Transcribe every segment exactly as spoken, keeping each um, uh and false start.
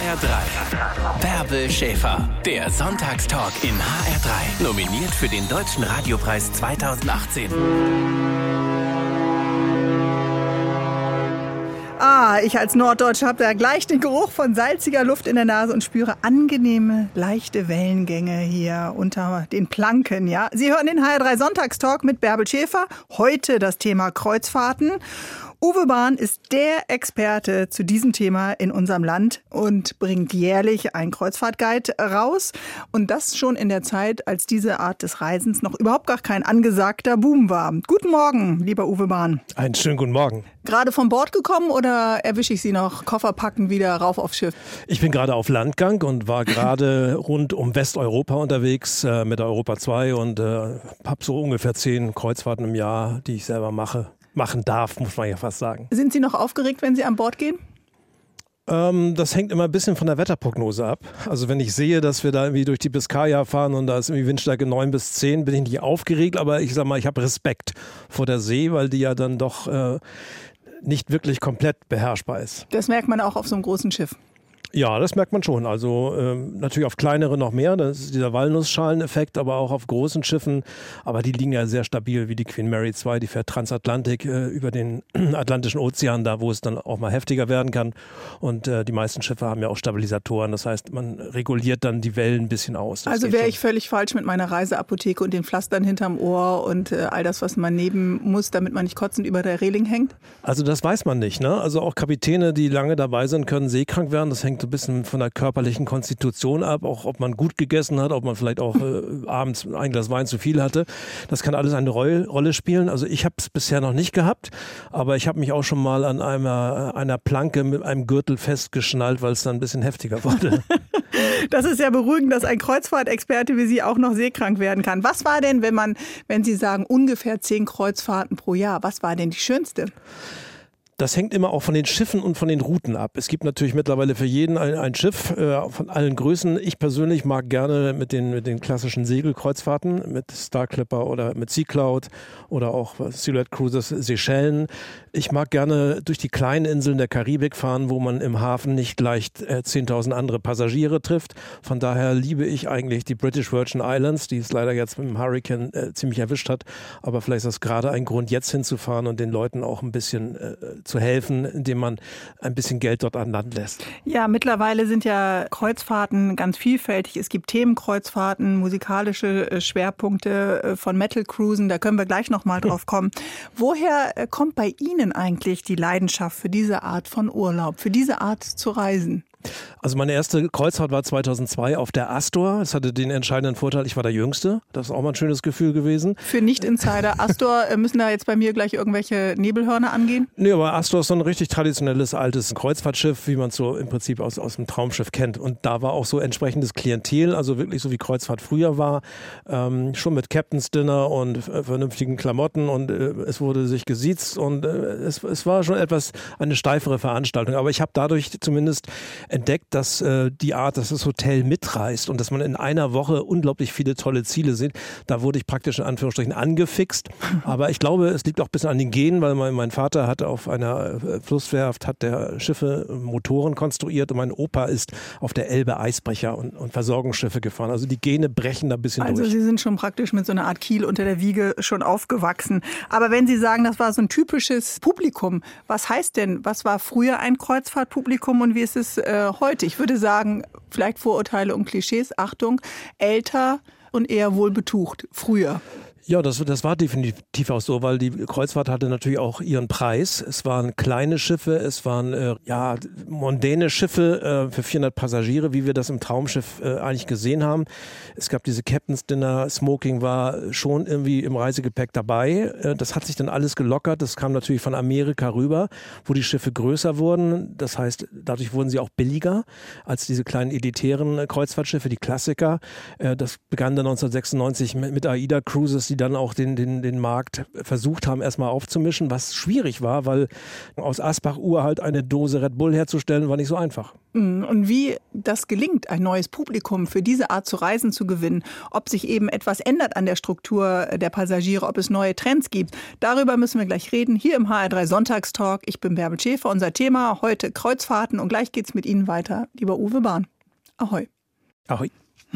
R drei. Bärbel Schäfer, der Sonntagstalk in H R drei. Nominiert für den Deutschen Radiopreis zweitausendachtzehn. Ah, ich als Norddeutsche habe da gleich den Geruch von salziger Luft in der Nase und spüre angenehme, leichte Wellengänge hier unter den Planken. Ja, Sie hören den H R drei Sonntagstalk mit Bärbel Schäfer. Heute das Thema Kreuzfahrten. Uwe Bahn ist der Experte zu diesem Thema in unserem Land und bringt jährlich einen Kreuzfahrtguide raus. Und das schon in der Zeit, als diese Art des Reisens noch überhaupt gar kein angesagter Boom war. Guten Morgen, lieber Uwe Bahn. Einen schönen guten Morgen. Gerade von Bord gekommen oder erwische ich Sie noch Koffer packen, wieder rauf aufs Schiff? Ich bin gerade auf Landgang und war gerade rund um Westeuropa unterwegs äh, mit der Europa zwei und äh, habe so ungefähr zehn Kreuzfahrten im Jahr, die ich selber mache. machen darf, muss man ja fast sagen. Sind Sie noch aufgeregt, wenn Sie an Bord gehen? Ähm, das hängt immer ein bisschen von der Wetterprognose ab. Also wenn ich sehe, dass wir da irgendwie durch die Biskaya fahren und da ist irgendwie Windstärke neun bis zehn, bin ich nicht aufgeregt, aber ich sag mal, ich habe Respekt vor der See, weil die ja dann doch äh, nicht wirklich komplett beherrschbar ist. Das merkt man auch auf so einem großen Schiff. Ja, das merkt man schon. Also ähm, natürlich auf kleinere noch mehr, das ist dieser Walnussschaleneffekt, aber auch auf großen Schiffen. Aber die liegen ja sehr stabil, wie die Queen Mary zwei, die fährt Transatlantik äh, über den Atlantischen Ozean, da wo es dann auch mal heftiger werden kann. Und äh, die meisten Schiffe haben ja auch Stabilisatoren, das heißt, man reguliert dann die Wellen ein bisschen aus. Das also wäre ich völlig falsch mit meiner Reiseapotheke und den Pflastern hinterm Ohr und äh, all das, was man nehmen muss, damit man nicht kotzend über der Reling hängt? Also das weiß man nicht, ne? Also auch Kapitäne, die lange dabei sind, können seekrank werden. Das hängt so ein bisschen von der körperlichen Konstitution ab, auch ob man gut gegessen hat, ob man vielleicht auch äh, abends ein Glas Wein zu viel hatte. Das kann alles eine Roll- Rolle spielen. Also ich habe es bisher noch nicht gehabt, aber ich habe mich auch schon mal an einer, einer Planke mit einem Gürtel festgeschnallt, weil es dann ein bisschen heftiger wurde. Das ist ja beruhigend, dass ein Kreuzfahrtexperte wie Sie auch noch seekrank werden kann. Was war denn, wenn man, wenn Sie sagen, ungefähr zehn Kreuzfahrten pro Jahr, was war denn die schönste? Das hängt immer auch von den Schiffen und von den Routen ab. Es gibt natürlich mittlerweile für jeden ein, ein Schiff äh, von allen Größen. Ich persönlich mag gerne mit den, mit den klassischen Segelkreuzfahrten, mit Star Clipper oder mit Sea Cloud oder auch Silhouette Cruises, Seychellen. Ich mag gerne durch die kleinen Inseln der Karibik fahren, wo man im Hafen nicht leicht äh, zehntausend andere Passagiere trifft. Von daher liebe ich eigentlich die British Virgin Islands, die es leider jetzt mit dem Hurricane äh, ziemlich erwischt hat. Aber vielleicht ist das gerade ein Grund, jetzt hinzufahren und den Leuten auch ein bisschen äh, zu helfen, indem man ein bisschen Geld dort an Land lässt. Ja, mittlerweile sind ja Kreuzfahrten ganz vielfältig. Es gibt Themenkreuzfahrten, musikalische Schwerpunkte von Metal-Cruisen, da können wir gleich noch mal drauf kommen. Woher kommt bei Ihnen eigentlich die Leidenschaft für diese Art von Urlaub, für diese Art zu reisen? Also meine erste Kreuzfahrt war zweitausendzwei auf der Astor. Es hatte den entscheidenden Vorteil, ich war der Jüngste. Das ist auch mal ein schönes Gefühl gewesen. Für Nicht-Insider, Astor, müssen da jetzt bei mir gleich irgendwelche Nebelhörner angehen? Nee, aber Astor ist so ein richtig traditionelles, altes Kreuzfahrtschiff, wie man es so im Prinzip aus, aus dem Traumschiff kennt. Und da war auch so entsprechendes Klientel, also wirklich so wie Kreuzfahrt früher war. Ähm, schon mit Captain's Dinner und äh, vernünftigen Klamotten und äh, es wurde sich gesiezt und äh, es, es war schon etwas eine steifere Veranstaltung. Aber ich habe dadurch zumindest entdeckt, dass äh, die Art, dass das Hotel mitreist und dass man in einer Woche unglaublich viele tolle Ziele sieht. Da wurde ich praktisch in Anführungsstrichen angefixt. Aber ich glaube, es liegt auch ein bisschen an den Genen, weil mein, mein Vater hatte auf einer Flusswerft, hat der Schiffe, Motoren konstruiert und mein Opa ist auf der Elbe Eisbrecher und, und Versorgungsschiffe gefahren. Also die Gene brechen da ein bisschen also durch. Also Sie sind schon praktisch mit so einer Art Kiel unter der Wiege schon aufgewachsen. Aber wenn Sie sagen, das war so ein typisches Publikum, was heißt denn, was war früher ein Kreuzfahrtpublikum und wie ist es äh, heute? Ich würde sagen, vielleicht Vorurteile und Klischees, Achtung, älter und eher wohlbetucht, früher. Ja, das, das war definitiv auch so, weil die Kreuzfahrt hatte natürlich auch ihren Preis. Es waren kleine Schiffe, es waren äh, ja mondäne Schiffe äh, für vierhundert Passagiere, wie wir das im Traumschiff äh, eigentlich gesehen haben. Es gab diese Captain's Dinner, Smoking war schon irgendwie im Reisegepäck dabei. Äh, das hat sich dann alles gelockert. Das kam natürlich von Amerika rüber, wo die Schiffe größer wurden. Das heißt, dadurch wurden sie auch billiger als diese kleinen elitären Kreuzfahrtschiffe, die Klassiker. Äh, das begann dann neunzehnhundertsechsundneunzig mit, mit AIDA Cruises. dass sie dann auch den, den, den Markt versucht haben, erstmal aufzumischen, was schwierig war, weil aus Asbach uralt eine Dose Red Bull herzustellen, war nicht so einfach. Und wie das gelingt, ein neues Publikum für diese Art zu reisen zu gewinnen, ob sich eben etwas ändert an der Struktur der Passagiere, ob es neue Trends gibt, darüber müssen wir gleich reden, hier im H R drei Sonntagstalk. Ich bin Bärbel Schäfer, unser Thema heute Kreuzfahrten und gleich geht's mit Ihnen weiter, lieber Uwe Bahn. Ahoi. Ahoi.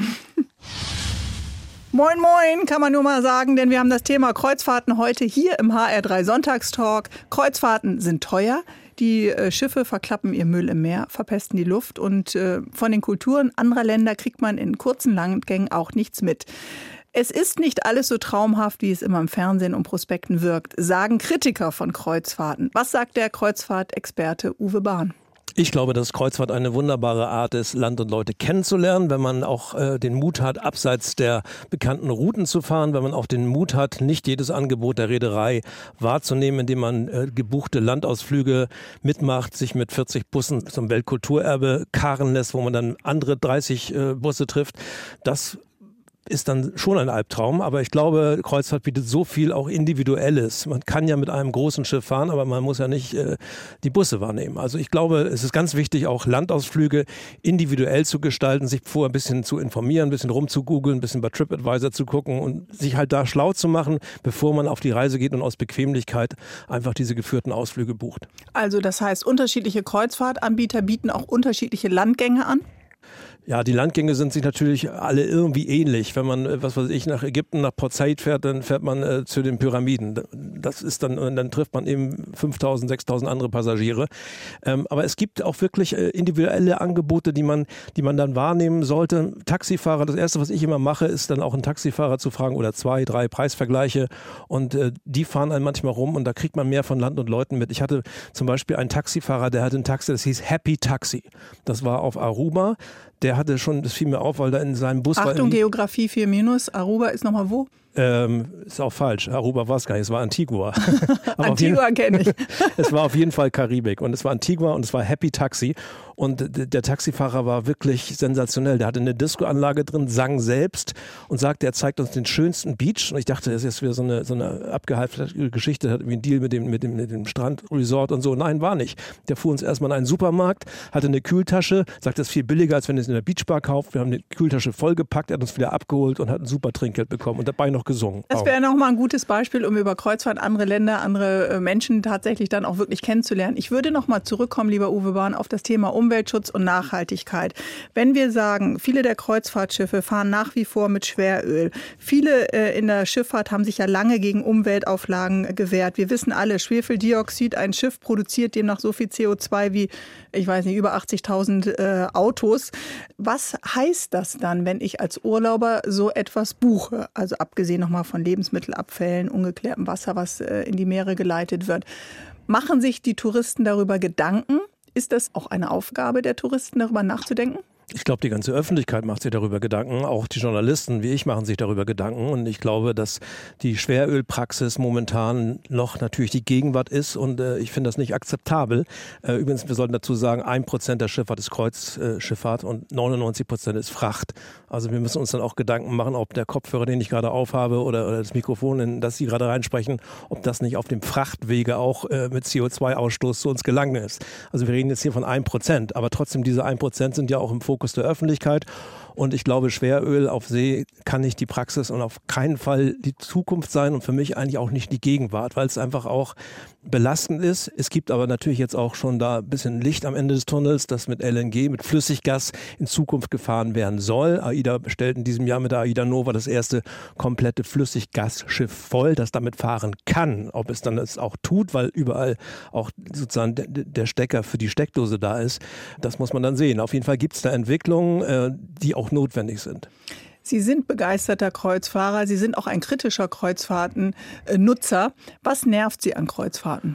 Moin, moin, kann man nur mal sagen, denn wir haben das Thema Kreuzfahrten heute hier im H R drei Sonntagstalk. Kreuzfahrten sind teuer. Die äh, Schiffe verklappen ihr Müll im Meer, verpesten die Luft und äh, von den Kulturen anderer Länder kriegt man in kurzen Landgängen auch nichts mit. Es ist nicht alles so traumhaft, wie es immer im Fernsehen und Prospekten wirkt, sagen Kritiker von Kreuzfahrten. Was sagt der Kreuzfahrtexperte Uwe Bahn? Ich glaube, dass Kreuzfahrt eine wunderbare Art ist, Land und Leute kennenzulernen, wenn man auch äh, den Mut hat, abseits der bekannten Routen zu fahren, wenn man auch den Mut hat, nicht jedes Angebot der Reederei wahrzunehmen, indem man äh, gebuchte Landausflüge mitmacht, sich mit vierzig Bussen zum Weltkulturerbe karren lässt, wo man dann andere dreißig äh, Busse trifft. Das ist dann schon ein Albtraum, aber ich glaube, Kreuzfahrt bietet so viel auch Individuelles. Man kann ja mit einem großen Schiff fahren, aber man muss ja nicht äh, die Busse wahrnehmen. Also ich glaube, es ist ganz wichtig, auch Landausflüge individuell zu gestalten, sich vorher ein bisschen zu informieren, ein bisschen rumzugoogeln, ein bisschen bei TripAdvisor zu gucken und sich halt da schlau zu machen, bevor man auf die Reise geht und aus Bequemlichkeit einfach diese geführten Ausflüge bucht. Also das heißt, unterschiedliche Kreuzfahrtanbieter bieten auch unterschiedliche Landgänge an? Ja, die Landgänge sind sich natürlich alle irgendwie ähnlich. Wenn man, was weiß ich, nach Ägypten, nach Port Said fährt, dann fährt man äh, zu den Pyramiden. Das ist dann, dann trifft man eben fünftausend, sechstausend andere Passagiere. Ähm, aber es gibt auch wirklich äh, individuelle Angebote, die man, die man dann wahrnehmen sollte. Taxifahrer, das Erste, was ich immer mache, ist dann auch einen Taxifahrer zu fragen oder zwei, drei Preisvergleiche. Und äh, die fahren einen manchmal rum und da kriegt man mehr von Land und Leuten mit. Ich hatte zum Beispiel einen Taxifahrer, der hatte ein Taxi, das hieß Happy Taxi. Das war auf Aruba. Der hatte schon, das fiel mir auf, weil da in seinem Bus Achtung, war... Geografie vier minus, Aruba ist nochmal wo? Ähm, ist auch falsch. Aruba war es gar nicht, es war Antigua. Antigua kenne ich. Es war auf jeden Fall Karibik und es war Antigua und es war Happy Taxi und der Taxifahrer war wirklich sensationell. Der hatte eine Discoanlage drin, sang selbst und sagte, er zeigt uns den schönsten Beach und ich dachte, das ist jetzt wieder so eine, so eine abgehalfte Geschichte, hat irgendwie einen Deal mit dem, mit dem, mit dem Strandresort und so. Nein, war nicht. Der fuhr uns erstmal in einen Supermarkt, hatte eine Kühltasche, sagte, das ist viel billiger, als wenn ihr es in der Beachbar kauft. Wir haben die Kühltasche vollgepackt, er hat uns wieder abgeholt und hat ein super Trinkgeld bekommen und dabei noch gesungen. Das wäre nochmal ein gutes Beispiel, um über Kreuzfahrt, andere Länder, andere Menschen tatsächlich dann auch wirklich kennenzulernen. Ich würde nochmal zurückkommen, lieber Uwe Bahn, auf das Thema Umweltschutz und Nachhaltigkeit. Wenn wir sagen, viele der Kreuzfahrtschiffe fahren nach wie vor mit Schweröl. Viele äh, in der Schifffahrt haben sich ja lange gegen Umweltauflagen gewehrt. Wir wissen alle, Schwefeldioxid, ein Schiff produziert demnach so viel C O zwei wie, ich weiß nicht, über achtzigtausend äh, Autos. Was heißt das dann, wenn ich als Urlauber so etwas buche? Also abgesehen nochmal von Lebensmittelabfällen, ungeklärtem Wasser, was äh, in die Meere geleitet wird. Machen sich die Touristen darüber Gedanken? Ist das auch eine Aufgabe der Touristen, darüber nachzudenken? Ich glaube, die ganze Öffentlichkeit macht sich darüber Gedanken. Auch die Journalisten wie ich machen sich darüber Gedanken. Und ich glaube, dass die Schwerölpraxis momentan noch natürlich die Gegenwart ist. Und äh, ich finde das nicht akzeptabel. Äh, übrigens, wir sollten dazu sagen, ein Prozent der Schifffahrt ist Kreuzschifffahrt und neunundneunzig Prozent ist Fracht. Also wir müssen uns dann auch Gedanken machen, ob der Kopfhörer, den ich gerade aufhabe, oder, oder das Mikrofon, in das Sie gerade reinsprechen, ob das nicht auf dem Frachtwege auch äh, mit C O zwei Ausstoß zu uns gelangen ist. Also wir reden jetzt hier von ein Prozent. Aber trotzdem, diese ein Prozent sind ja auch im Fokus der Öffentlichkeit. Und ich glaube, Schweröl auf See kann nicht die Praxis und auf keinen Fall die Zukunft sein und für mich eigentlich auch nicht die Gegenwart, weil es einfach auch belastend ist. Es gibt aber natürlich jetzt auch schon da ein bisschen Licht am Ende des Tunnels, das mit L N G, mit Flüssiggas in Zukunft gefahren werden soll. AIDA bestellt in diesem Jahr mit der AIDA Nova das erste komplette Flüssiggasschiff voll, das damit fahren kann. Ob es dann es auch tut, weil überall auch sozusagen der Stecker für die Steckdose da ist, das muss man dann sehen. Auf jeden Fall gibt es da Entwicklungen, die auch notwendig sind. Sie sind begeisterter Kreuzfahrer, Sie sind auch ein kritischer Kreuzfahrtennutzer. Was nervt Sie an Kreuzfahrten?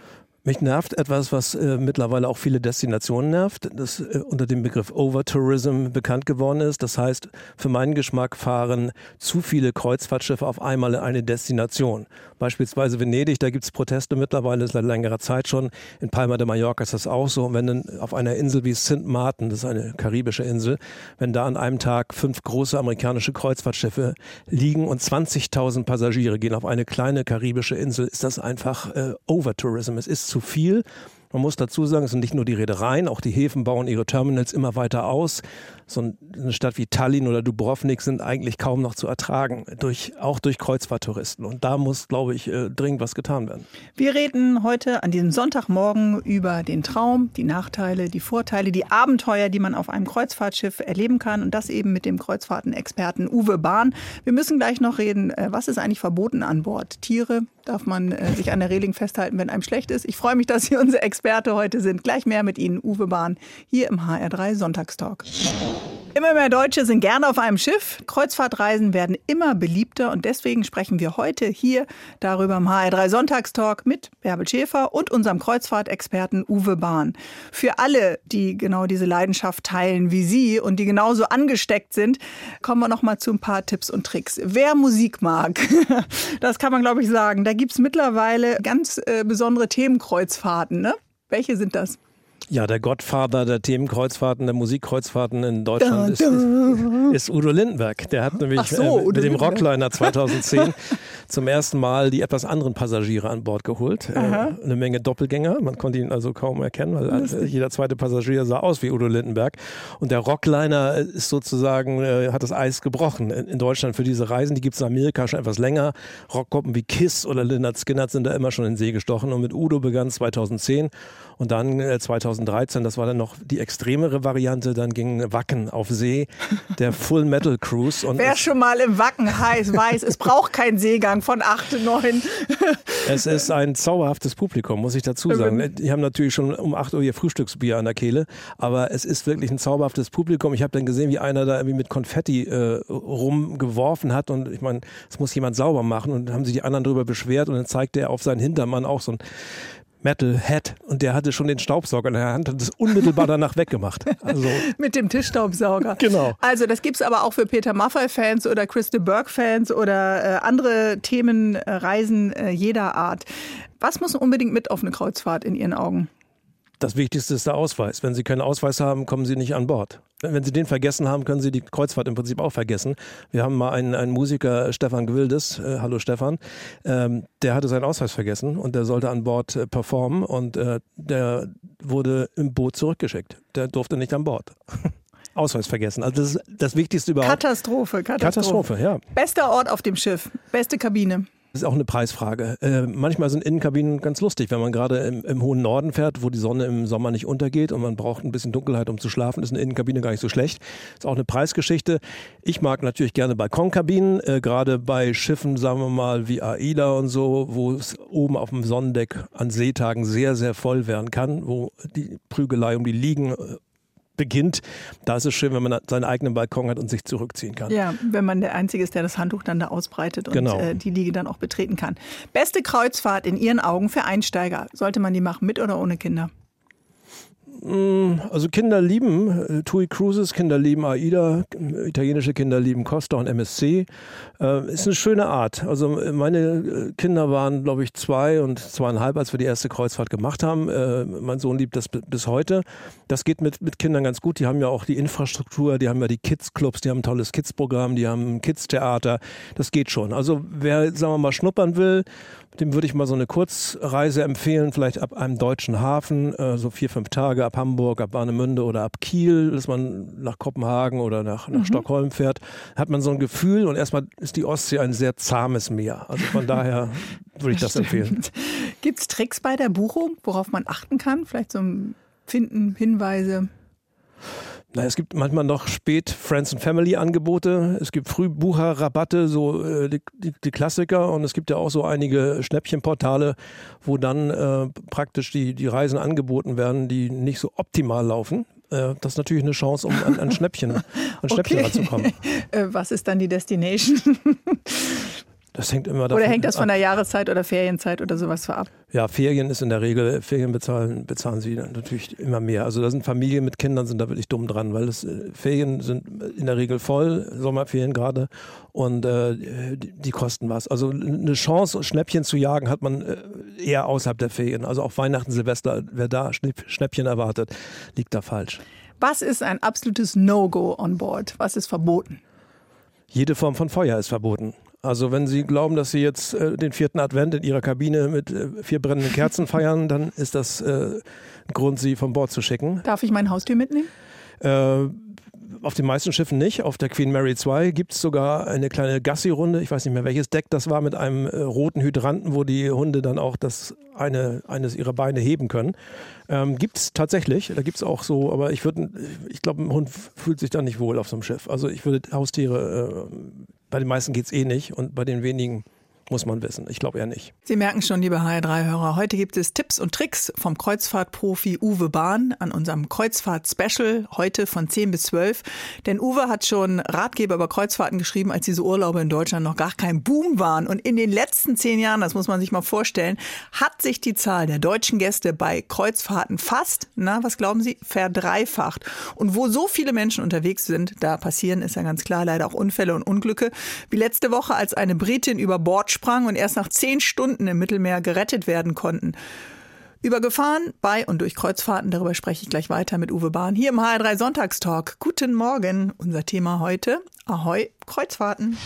Mich nervt etwas, was äh, mittlerweile auch viele Destinationen nervt, das äh, unter dem Begriff Overtourism bekannt geworden ist. Das heißt, für meinen Geschmack fahren zu viele Kreuzfahrtschiffe auf einmal in eine Destination. Beispielsweise Venedig, da gibt es Proteste mittlerweile seit längerer Zeit schon. In Palma de Mallorca ist das auch so. Und wenn dann auf einer Insel wie Sint Maarten, das ist eine karibische Insel, wenn da an einem Tag fünf große amerikanische Kreuzfahrtschiffe liegen und zwanzigtausend Passagiere gehen auf eine kleine karibische Insel, ist das einfach äh, Overtourism. Es ist zu viel. Man muss dazu sagen, es sind nicht nur die Reedereien, auch die Häfen bauen ihre Terminals immer weiter aus. So eine Stadt wie Tallinn oder Dubrovnik sind eigentlich kaum noch zu ertragen, durch, auch durch Kreuzfahrttouristen. Und da muss, glaube ich, dringend was getan werden. Wir reden heute an diesem Sonntagmorgen über den Traum, die Nachteile, die Vorteile, die Abenteuer, die man auf einem Kreuzfahrtschiff erleben kann. Und das eben mit dem Kreuzfahrtenexperten Uwe Bahn. Wir müssen gleich noch reden, was ist eigentlich verboten an Bord? Tiere? Darf man äh, sich an der Reling festhalten, wenn einem schlecht ist? Ich freue mich, dass Sie unser Experte heute sind. Gleich mehr mit Ihnen, Uwe Bahn, hier im H R drei Sonntagstalk. Immer mehr Deutsche sind gerne auf einem Schiff. Kreuzfahrtreisen werden immer beliebter und deswegen sprechen wir heute hier darüber im H R drei Sonntagstalk mit Bärbel Schäfer und unserem Kreuzfahrtexperten Uwe Bahn. Für alle, die genau diese Leidenschaft teilen wie Sie und die genauso angesteckt sind, kommen wir noch mal zu ein paar Tipps und Tricks. Wer Musik mag, das kann man glaube ich sagen, da gibt es mittlerweile ganz äh, besondere Themenkreuzfahrten, ne? Welche sind das? Ja, der Gottvater der Themenkreuzfahrten, der Musikkreuzfahrten in Deutschland ist, ist, ist Udo Lindenberg. Der hat nämlich so, äh, mit dem Rockliner zweitauszehn zum ersten Mal die etwas anderen Passagiere an Bord geholt. Äh, eine Menge Doppelgänger, man konnte ihn also kaum erkennen, weil Lustig. jeder zweite Passagier sah aus wie Udo Lindenberg. Und der Rockliner ist sozusagen, äh, hat das Eis gebrochen in, in Deutschland für diese Reisen. Die gibt es in Amerika schon etwas länger. Rockgruppen wie Kiss oder Lynyrd Skynyrd sind da immer schon in den See gestochen. Und mit Udo begann zweitautzehn und dann äh, zweitausenddreizehn, das war dann noch die extremere Variante, dann ging Wacken auf See, der Full Metal Cruise. Und wer schon mal im Wacken heiß weiß, es braucht keinen Seegang von acht, neun. Es ist ein zauberhaftes Publikum, muss ich dazu sagen. Die haben natürlich schon um acht Uhr ihr Frühstücksbier an der Kehle, aber es ist wirklich ein zauberhaftes Publikum. Ich habe dann gesehen, wie einer da irgendwie mit Konfetti äh, rumgeworfen hat und ich meine, es muss jemand sauber machen und dann haben sich die anderen darüber beschwert und dann zeigte er auf seinen Hintermann auch so ein Metalhead und der hatte schon den Staubsauger in der Hand und das unmittelbar danach weggemacht. Also mit dem Tischstaubsauger. Genau. Also das gibt es aber auch für Peter Maffay-Fans oder Chris de Burgh-Fans oder äh, andere Themenreisen äh, jeder Art. Was muss unbedingt mit auf eine Kreuzfahrt in Ihren Augen? Das Wichtigste ist der Ausweis. Wenn Sie keinen Ausweis haben, kommen Sie nicht an Bord. Wenn Sie den vergessen haben, können Sie die Kreuzfahrt im Prinzip auch vergessen. Wir haben mal einen, einen Musiker, Stefan Gwildes, äh, hallo Stefan, ähm, der hatte seinen Ausweis vergessen und der sollte an Bord äh, performen und äh, der wurde im Boot zurückgeschickt. Der durfte nicht an Bord. Ausweis vergessen. Also das ist das Wichtigste überhaupt. Katastrophe, Katastrophe. Katastrophe, ja. Bester Ort auf dem Schiff, beste Kabine. Das ist auch eine Preisfrage. Äh, manchmal sind Innenkabinen ganz lustig, wenn man gerade im, im hohen Norden fährt, wo die Sonne im Sommer nicht untergeht und man braucht ein bisschen Dunkelheit, um zu schlafen, ist eine Innenkabine gar nicht so schlecht. Ist auch eine Preisgeschichte. Ich mag natürlich gerne Balkonkabinen, äh, gerade bei Schiffen, sagen wir mal, wie AIDA und so, wo es oben auf dem Sonnendeck an Seetagen sehr, sehr voll werden kann, wo die Prügelei um die Liegen äh, beginnt. Da ist es schön, wenn man seinen eigenen Balkon hat und sich zurückziehen kann. Ja, wenn man der Einzige ist, der das Handtuch dann da ausbreitet und genau. äh, die Liege dann auch betreten kann. Beste Kreuzfahrt in Ihren Augen für Einsteiger. Sollte man die machen, mit oder ohne Kinder? Also Kinder lieben TUI Cruises, Kinder lieben AIDA, italienische Kinder lieben Costa und M S C. Äh, ist eine schöne Art. Also meine Kinder waren, glaube ich, zwei und zweieinhalb, als wir die erste Kreuzfahrt gemacht haben. Äh, mein Sohn liebt das bis heute. Das geht mit, mit Kindern ganz gut. Die haben ja auch die Infrastruktur, die haben ja die Kids-Clubs, die haben ein tolles Kids-Programm, die haben ein Kids-Theater. Das geht schon. Also wer, sagen wir mal, schnuppern will, dem würde ich mal so eine Kurzreise empfehlen, vielleicht ab einem deutschen Hafen, äh, so vier, fünf Tage, ab Hamburg, ab Warnemünde oder ab Kiel, dass man nach Kopenhagen oder nach, nach mhm. Stockholm fährt, hat man so ein Gefühl und erstmal ist die Ostsee ein sehr zahmes Meer. Also von daher würde ich das, das empfehlen. Gibt es Tricks bei der Buchung, worauf man achten kann? Vielleicht so ein Finden, Hinweise? Na, es gibt manchmal noch spät Friends and Family Angebote. Es gibt Frühbucherrabatte, so äh, die, die, die Klassiker. Und es gibt ja auch so einige Schnäppchenportale, wo dann äh, praktisch die, die Reisen angeboten werden, die nicht so optimal laufen. Äh, das ist natürlich eine Chance, um an, an Schnäppchen, an Schnäppchen okay. ranzukommen. Äh, was ist dann die Destination? Das hängt immer davon Oder hängt das von ab. der Jahreszeit oder Ferienzeit oder sowas ab? Ja, Ferien ist in der Regel, Ferien bezahlen, bezahlen sie natürlich immer mehr. Also da sind Familien mit Kindern sind da wirklich dumm dran, weil es, Ferien sind in der Regel voll, Sommerferien gerade, und äh, die, die kosten was. Also eine Chance, Schnäppchen zu jagen, hat man eher außerhalb der Ferien. Also auch Weihnachten, Silvester, wer da Schnäppchen erwartet, liegt da falsch. Was ist ein absolutes No-Go on board? Was ist verboten? Jede Form von Feuer ist verboten. Also wenn Sie glauben, dass Sie jetzt äh, den vierten Advent in Ihrer Kabine mit äh, vier brennenden Kerzen feiern, dann ist das äh, ein Grund, Sie von Bord zu schicken. Darf ich mein Haustier mitnehmen? Äh, auf den meisten Schiffen nicht. Auf der Queen Mary zwei gibt es sogar eine kleine Gassi-Runde. Ich weiß nicht mehr, welches Deck das war, mit einem äh, roten Hydranten, wo die Hunde dann auch das eine, eines ihrer Beine heben können. Ähm, gibt es tatsächlich. Da gibt es auch so, aber ich würde, ich glaube, ein Hund fühlt sich da nicht wohl auf so einem Schiff. Also ich würde Haustiere, äh, bei den meisten geht es eh nicht und bei den wenigen muss man wissen. Ich glaube eher nicht. Sie merken schon, liebe H R drei Hörer, heute gibt es Tipps und Tricks vom Kreuzfahrtprofi Uwe Bahn an unserem Kreuzfahrt-Special, heute von zehn bis zwölf. Denn Uwe hat schon Ratgeber über Kreuzfahrten geschrieben, als diese Urlaube in Deutschland noch gar kein Boom waren. Und in den letzten zehn Jahren, das muss man sich mal vorstellen, hat sich die Zahl der deutschen Gäste bei Kreuzfahrten fast, na, was glauben Sie, verdreifacht. Und wo so viele Menschen unterwegs sind, da passieren, ist ja ganz klar, leider auch Unfälle und Unglücke. Wie letzte Woche, als eine Britin über Bord sprang und erst nach zehn Stunden im Mittelmeer gerettet werden konnten. Über Gefahren bei und durch Kreuzfahrten, darüber spreche ich gleich weiter mit Uwe Bahn hier im H R drei Sonntagstalk. Guten Morgen, unser Thema heute, Ahoi, Kreuzfahrten.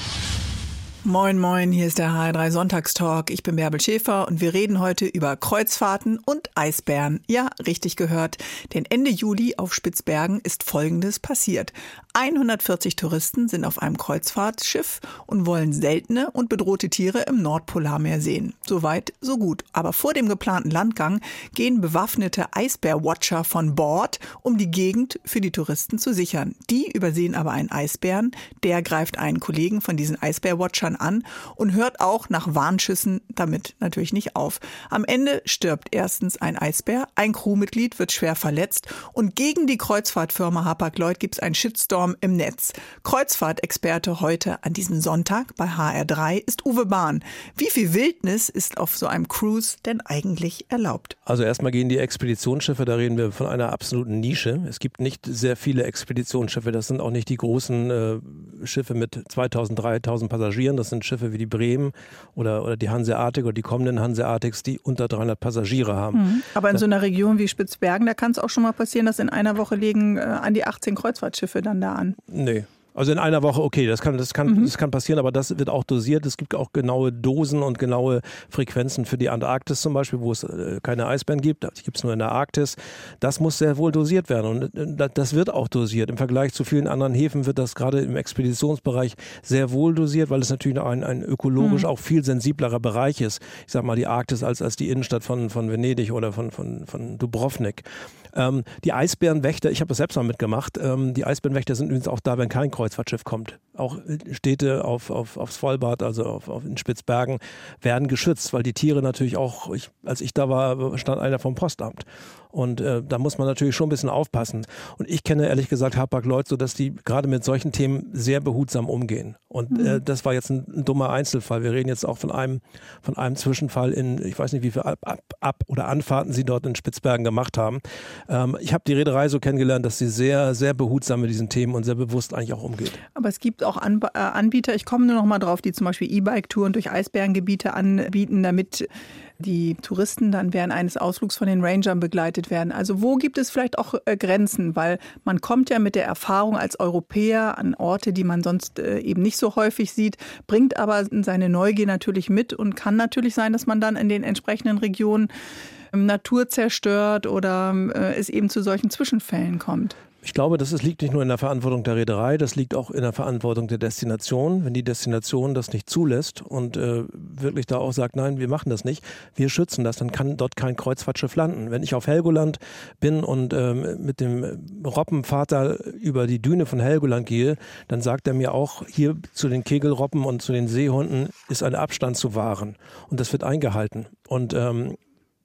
Moin, moin, hier ist der H R drei Sonntagstalk. Ich bin Bärbel Schäfer und wir reden heute über Kreuzfahrten und Eisbären. Ja, richtig gehört, denn Ende Juli auf Spitzbergen ist Folgendes passiert. hundertvierzig Touristen sind auf einem Kreuzfahrtschiff und wollen seltene und bedrohte Tiere im Nordpolarmeer sehen. Soweit, so gut. Aber vor dem geplanten Landgang gehen bewaffnete Eisbär-Watcher von Bord, um die Gegend für die Touristen zu sichern. Die übersehen aber einen Eisbären, der greift einen Kollegen von diesen Eisbär-Watchern an und hört auch nach Warnschüssen damit natürlich nicht auf. Am Ende stirbt erstens ein Eisbär, ein Crewmitglied wird schwer verletzt und gegen die Kreuzfahrtfirma Hapag-Lloyd gibt es einen Shitstorm im Netz. Kreuzfahrtexperte heute an diesem Sonntag bei H R drei ist Uwe Bahn. Wie viel Wildnis ist auf so einem Cruise denn eigentlich erlaubt? Also erstmal gehen die Expeditionsschiffe, da reden wir von einer absoluten Nische. Es gibt nicht sehr viele Expeditionsschiffe, das sind auch nicht die großen äh, Schiffe mit zweitausend, dreitausend Passagieren. Das sind Schiffe wie die Bremen oder, oder die Hanseatic oder die kommenden Hanseatics, die unter dreihundert Passagiere haben. Mhm. Aber in so einer Region wie Spitzbergen, da kann es auch schon mal passieren, dass in einer Woche legen äh, an die achtzehn Kreuzfahrtschiffe dann da an. Nee. Also in einer Woche, okay, das kann, das, kann, mhm. das kann passieren, aber das wird auch dosiert. Es gibt auch genaue Dosen und genaue Frequenzen für die Antarktis zum Beispiel, wo es äh, keine Eisbären gibt. Die gibt es nur in der Arktis. Das muss sehr wohl dosiert werden und äh, das wird auch dosiert. Im Vergleich zu vielen anderen Häfen wird das gerade im Expeditionsbereich sehr wohl dosiert, weil es natürlich ein, ein ökologisch mhm. auch viel sensiblerer Bereich ist. Ich sag mal die Arktis als, als die Innenstadt von, von Venedig oder von, von, von Dubrovnik. Ähm, die Eisbärenwächter, ich habe das selbst mal mitgemacht, ähm, die Eisbärenwächter sind übrigens auch da, wenn kein Kreuzfahrtschiff kommt. Auch Städte auf, auf, auf Svalbard, also auf, auf in Spitzbergen, werden geschützt, weil die Tiere natürlich auch, ich, als ich da war, stand einer vom Postamt. Und äh, da muss man natürlich schon ein bisschen aufpassen. Und ich kenne ehrlich gesagt Hapag-Lloyd, so dass die gerade mit solchen Themen sehr behutsam umgehen. Und mhm. äh, das war jetzt ein, ein dummer Einzelfall. Wir reden jetzt auch von einem, von einem Zwischenfall in, ich weiß nicht, wie viele Ab-, Ab-, Ab oder Anfahrten sie dort in Spitzbergen gemacht haben. Ähm, ich habe die Reederei so kennengelernt, dass sie sehr, sehr behutsam mit diesen Themen und sehr bewusst eigentlich auch umgeht. Aber es gibt auch An- äh, Anbieter, ich komme nur noch mal drauf, die zum Beispiel E-Bike-Touren durch Eisbärengebiete anbieten, damit die Touristen dann während eines Ausflugs von den Rangern begleitet werden. Also wo gibt es vielleicht auch äh, Grenzen? Weil man kommt ja mit der Erfahrung als Europäer an Orte, die man sonst äh, eben nicht so häufig sieht, bringt aber seine Neugier natürlich mit und kann natürlich sein, dass man dann in den entsprechenden Regionen ähm, Natur zerstört oder äh, es eben zu solchen Zwischenfällen kommt. Ich glaube, das ist, liegt nicht nur in der Verantwortung der Reederei, das liegt auch in der Verantwortung der Destination. Wenn die Destination das nicht zulässt und äh, wirklich da auch sagt, nein, wir machen das nicht, wir schützen das, dann kann dort kein Kreuzfahrtschiff landen. Wenn ich auf Helgoland bin und ähm, mit dem Robbenvater über die Düne von Helgoland gehe, dann sagt er mir auch, hier zu den Kegelrobben und zu den Seehunden ist ein Abstand zu wahren. Und das wird eingehalten. Und ähm,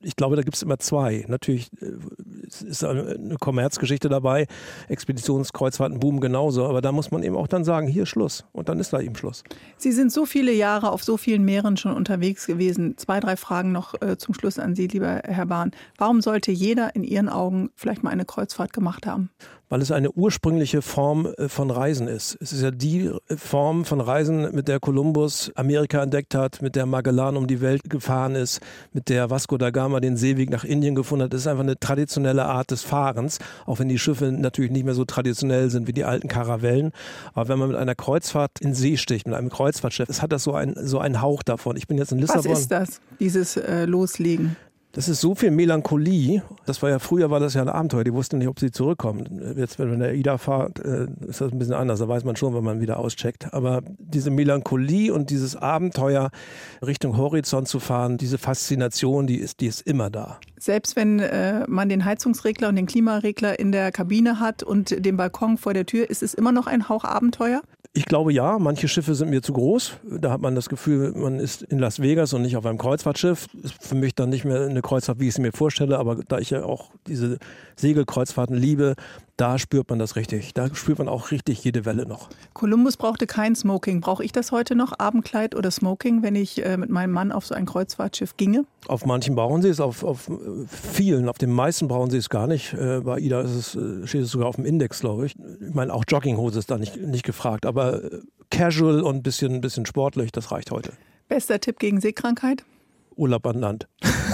ich glaube, da gibt es immer zwei. Natürlich ist eine Kommerzgeschichte dabei, Expeditionskreuzfahrten boomen genauso, aber da muss man eben auch dann sagen, hier Schluss. Und dann ist da eben Schluss. Sie sind so viele Jahre auf so vielen Meeren schon unterwegs gewesen. Zwei, drei Fragen noch äh, zum Schluss an Sie, lieber Herr Bahn. Warum sollte jeder in Ihren Augen vielleicht mal eine Kreuzfahrt gemacht haben? Weil es eine ursprüngliche Form von Reisen ist. Es ist ja die Form von Reisen, mit der Kolumbus Amerika entdeckt hat, mit der Magellan um die Welt gefahren ist, mit der Vasco da Gama den Seeweg nach Indien gefunden hat. Es ist einfach eine traditionelle Art des Fahrens, auch wenn die Schiffe natürlich nicht mehr so traditionell sind wie die alten Karavellen. Aber wenn man mit einer Kreuzfahrt in See sticht, mit einem Kreuzfahrtschiff, es hat das so, ein, so einen Hauch davon. Ich bin jetzt in Lissabon. Was ist das, dieses äh, Loslegen? Das ist so viel Melancholie. Das war ja früher war das ja ein Abenteuer. Die wussten nicht, ob sie zurückkommen. Jetzt, wenn man in der AIDA fahrt, ist das ein bisschen anders. Da weiß man schon, wenn man wieder auscheckt. Aber diese Melancholie und dieses Abenteuer Richtung Horizont zu fahren, diese Faszination, die ist, die ist immer da. Selbst wenn äh, man den Heizungsregler und den Klimaregler in der Kabine hat und den Balkon vor der Tür, ist es immer noch ein Hauch Abenteuer? Ich glaube ja, manche Schiffe sind mir zu groß. Da hat man das Gefühl, man ist in Las Vegas und nicht auf einem Kreuzfahrtschiff. Ist für mich dann nicht mehr eine Kreuzfahrt, wie ich sie mir vorstelle. Aber da ich ja auch diese Segelkreuzfahrten liebe, da spürt man das richtig. Da spürt man auch richtig jede Welle noch. Kolumbus brauchte kein Smoking. Brauche ich das heute noch, Abendkleid oder Smoking, wenn ich äh, mit meinem Mann auf so ein Kreuzfahrtschiff ginge? Auf manchen brauchen sie es, auf, auf vielen, auf den meisten brauchen sie es gar nicht. Äh, bei AIDA ist es, steht es sogar auf dem Index, glaube ich. Ich meine, auch Jogginghose ist da nicht, nicht gefragt. Aber casual und ein bisschen, bisschen sportlich, das reicht heute. Bester Tipp gegen Seekrankheit? Urlaub an Land.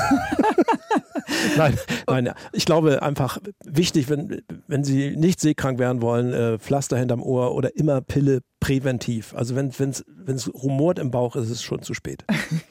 Nein, nein, ich glaube einfach wichtig, wenn, wenn Sie nicht seekrank werden wollen, äh, Pflaster hinterm Ohr oder immer Pille präventiv. Also wenn es rumort im Bauch ist, ist es schon zu spät.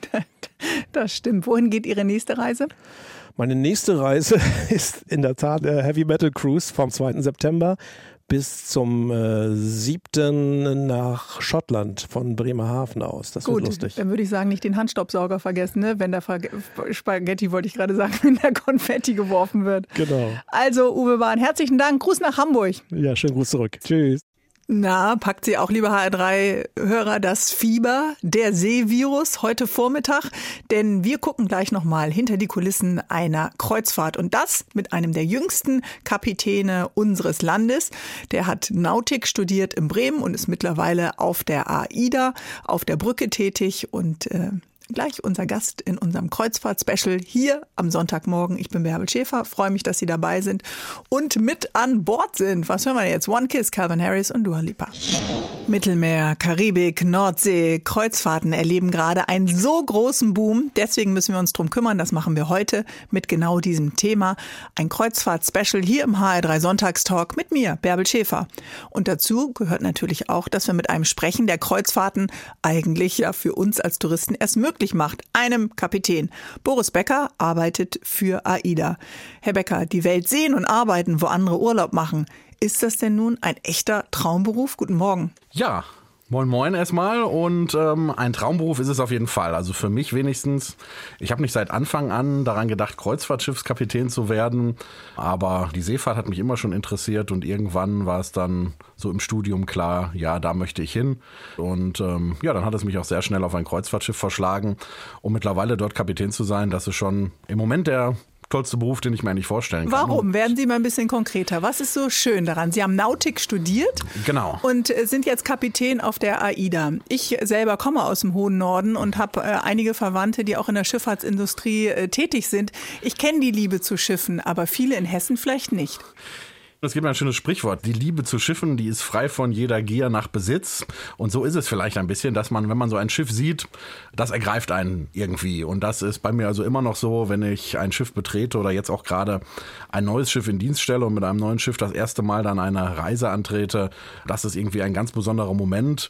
Das stimmt. Wohin geht Ihre nächste Reise? Meine nächste Reise ist in der Tat der Heavy Metal Cruise vom zweiten September bis zum äh, siebten nach Schottland von Bremerhaven aus. Das Gut, wird lustig. Dann würde ich sagen, nicht den Handstaubsauger vergessen, ne? Wenn der Spaghetti, wollte ich gerade sagen, wenn der Konfetti geworfen wird. Genau. Also Uwe Bahn, herzlichen Dank. Gruß nach Hamburg. Ja, schönen Gruß zurück. Tschüss. Na, packt Sie auch, liebe H R drei Hörer, das Fieber, der Seevirus heute Vormittag? Denn wir gucken gleich nochmal hinter die Kulissen einer Kreuzfahrt. Und das mit einem der jüngsten Kapitäne unseres Landes. Der hat Nautik studiert in Bremen und ist mittlerweile auf der AIDA, auf der Brücke tätig und äh, gleich unser Gast in unserem Kreuzfahrt-Special hier am Sonntagmorgen. Ich bin Bärbel Schäfer, freue mich, dass Sie dabei sind und mit an Bord sind. Was hören wir jetzt? One Kiss, Calvin Harris und Dua Lipa. Mittelmeer, Karibik, Nordsee, Kreuzfahrten erleben gerade einen so großen Boom. Deswegen müssen wir uns drum kümmern. Das machen wir heute mit genau diesem Thema. Ein Kreuzfahrt-Special hier im H R drei Sonntagstalk mit mir, Bärbel Schäfer. Und dazu gehört natürlich auch, dass wir mit einem sprechen, der Kreuzfahrten eigentlich ja für uns als Touristen erst möglich macht, einem Kapitän. Boris Becker arbeitet für AIDA. Herr Becker, die Welt sehen und arbeiten, wo andere Urlaub machen. Ist das denn nun ein echter Traumberuf? Guten Morgen. Ja, moin moin erstmal und ähm, ein Traumberuf ist es auf jeden Fall. Also für mich wenigstens. Ich habe nicht seit Anfang an daran gedacht, Kreuzfahrtschiffskapitän zu werden, aber die Seefahrt hat mich immer schon interessiert und irgendwann war es dann so im Studium klar, ja, da möchte ich hin. Und ähm, ja, dann hat es mich auch sehr schnell auf ein Kreuzfahrtschiff verschlagen. Um mittlerweile dort Kapitän zu sein, das ist schon im Moment der tollste Beruf, den ich mir eigentlich vorstellen kann. Warum? Werden Sie mal ein bisschen konkreter. Was ist so schön daran? Sie haben Nautik studiert. Genau. Und sind jetzt Kapitän auf der AIDA. Ich selber komme aus dem hohen Norden und habe äh, einige Verwandte, die auch in der Schifffahrtsindustrie äh, tätig sind. Ich kenne die Liebe zu Schiffen, aber viele in Hessen vielleicht nicht. Es gibt ein schönes Sprichwort, die Liebe zu Schiffen, die ist frei von jeder Gier nach Besitz. Und so ist es vielleicht ein bisschen, dass man, wenn man so ein Schiff sieht, das ergreift einen irgendwie. Und das ist bei mir also immer noch so, wenn ich ein Schiff betrete oder jetzt auch gerade ein neues Schiff in Dienst stelle und mit einem neuen Schiff das erste Mal dann eine Reise antrete. Das ist irgendwie ein ganz besonderer Moment.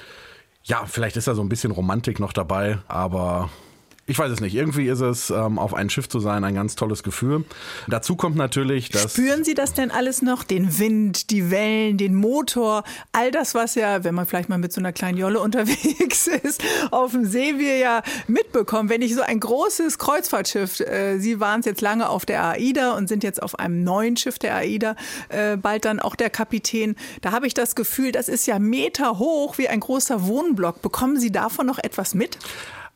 Ja, vielleicht ist da so ein bisschen Romantik noch dabei, aber ich weiß es nicht. Irgendwie ist es, ähm, auf einem Schiff zu sein, ein ganz tolles Gefühl. Dazu kommt natürlich, dass... Spüren Sie das denn alles noch? Den Wind, die Wellen, den Motor, all das, was ja, wenn man vielleicht mal mit so einer kleinen Jolle unterwegs ist, auf dem See wir ja mitbekommen. Wenn ich so ein großes Kreuzfahrtschiff, äh, Sie waren es jetzt lange auf der AIDA und sind jetzt auf einem neuen Schiff der AIDA, äh, bald dann auch der Kapitän. Da habe ich das Gefühl, das ist ja Meter hoch wie ein großer Wohnblock. Bekommen Sie davon noch etwas mit?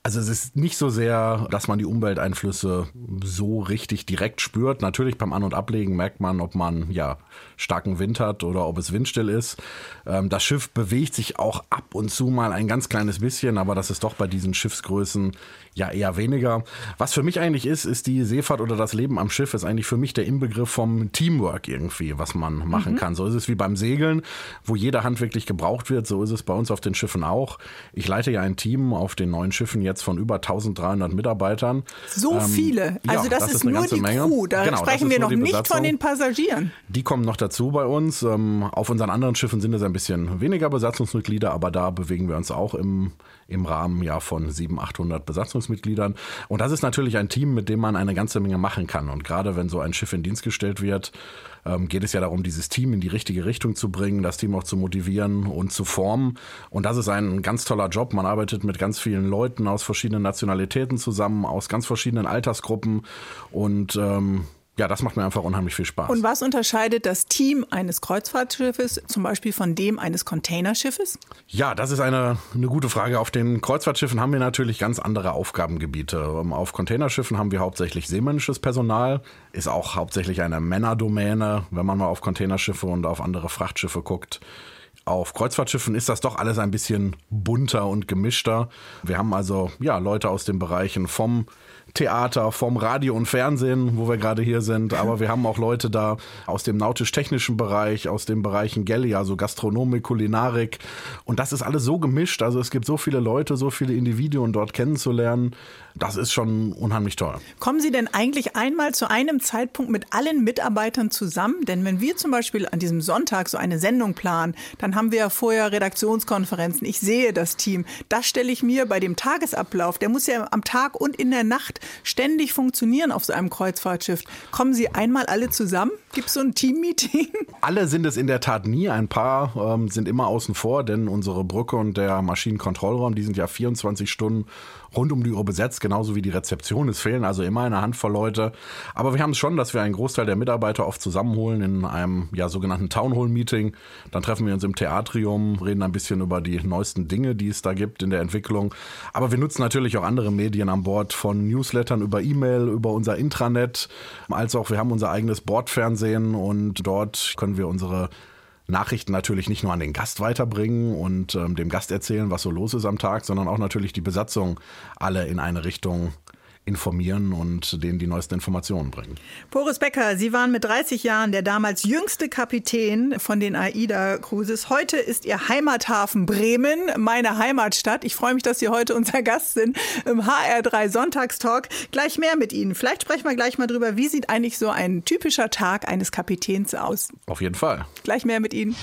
Also es ist nicht so sehr, dass man die Umwelteinflüsse so richtig direkt spürt. Natürlich beim An- und Ablegen merkt man, ob man ja starken Wind hat oder ob es windstill ist. Ähm, das Schiff bewegt sich auch ab und zu mal ein ganz kleines bisschen, aber das ist doch bei diesen Schiffsgrößen ja eher weniger. Was für mich eigentlich ist, ist die Seefahrt oder das Leben am Schiff ist eigentlich für mich der Inbegriff vom Teamwork irgendwie, was man machen mhm. kann. So ist es wie beim Segeln, wo jede Hand wirklich gebraucht wird. So ist es bei uns auf den Schiffen auch. Ich leite ja ein Team auf den neuen Schiffen jetzt von über eintausenddreihundert Mitarbeitern. So ähm, viele? Also ja, das, das ist, ist nur die Menge. Crew, da genau, sprechen wir noch nicht Besatzung. Von den Passagieren. Die kommen noch dazu bei uns. Ähm, auf unseren anderen Schiffen sind es ein bisschen weniger Besatzungsmitglieder, aber da bewegen wir uns auch im, im Rahmen ja von siebenhundert, achthundert Besatzungsmitgliedern. Und das ist natürlich ein Team, mit dem man eine ganze Menge machen kann. Und gerade wenn so ein Schiff in Dienst gestellt wird, ähm, geht es ja darum, dieses Team in die richtige Richtung zu bringen, das Team auch zu motivieren und zu formen. Und das ist ein ganz toller Job. Man arbeitet mit ganz vielen Leuten aus verschiedenen Nationalitäten zusammen, aus ganz verschiedenen Altersgruppen. Und ähm, ja, das macht mir einfach unheimlich viel Spaß. Und was unterscheidet das Team eines Kreuzfahrtschiffes zum Beispiel von dem eines Containerschiffes? Ja, das ist eine, eine gute Frage. Auf den Kreuzfahrtschiffen haben wir natürlich ganz andere Aufgabengebiete. Auf Containerschiffen haben wir hauptsächlich seemännisches Personal. Ist auch hauptsächlich eine Männerdomäne, wenn man mal auf Containerschiffe und auf andere Frachtschiffe guckt. Auf Kreuzfahrtschiffen ist das doch alles ein bisschen bunter und gemischter. Wir haben also ja Leute aus den Bereichen vom Theater, vom Radio und Fernsehen, wo wir gerade hier sind. Aber wir haben auch Leute da aus dem nautisch-technischen Bereich, aus den Bereichen Galley, also Gastronomik, Kulinarik. Und das ist alles so gemischt. Also es gibt so viele Leute, so viele Individuen dort kennenzulernen. Das ist schon unheimlich toll. Kommen Sie denn eigentlich einmal zu einem Zeitpunkt mit allen Mitarbeitern zusammen? Denn wenn wir zum Beispiel an diesem Sonntag so eine Sendung planen, dann haben wir ja vorher Redaktionskonferenzen. Ich sehe das Team. Das stelle ich mir bei dem Tagesablauf, der muss ja am Tag und in der Nacht ständig funktionieren auf so einem Kreuzfahrtschiff. Kommen Sie einmal alle zusammen? Gibt es so ein Team-Meeting? Alle sind es in der Tat nie. Ein paar ähm, sind immer außen vor, denn unsere Brücke und der Maschinenkontrollraum, die sind ja vierundzwanzig Stunden rund um die Uhr besetzt, genauso wie die Rezeption. Es fehlen also immer eine Handvoll Leute. Aber wir haben es schon, dass wir einen Großteil der Mitarbeiter oft zusammenholen in einem ja, sogenannten Townhall-Meeting. Dann treffen wir uns im Theatrium, reden ein bisschen über die neuesten Dinge, die es da gibt in der Entwicklung. Aber wir nutzen natürlich auch andere Medien an Bord, von Newslettern über E-Mail, über unser Intranet, als auch wir haben unser eigenes Bordfernsehen und dort können wir unsere Nachrichten natürlich nicht nur an den Gast weiterbringen und ähm, dem Gast erzählen, was so los ist am Tag, sondern auch natürlich die Besatzung alle in eine Richtung informieren und denen die neuesten Informationen bringen. Boris Becker, Sie waren mit dreißig Jahren der damals jüngste Kapitän von den AIDA-Cruises. Heute ist Ihr Heimathafen Bremen, meine Heimatstadt. Ich freue mich, dass Sie heute unser Gast sind im H R drei Sonntagstalk. Gleich mehr mit Ihnen. Vielleicht sprechen wir gleich mal drüber, wie sieht eigentlich so ein typischer Tag eines Kapitäns aus? Auf jeden Fall. Gleich mehr mit Ihnen.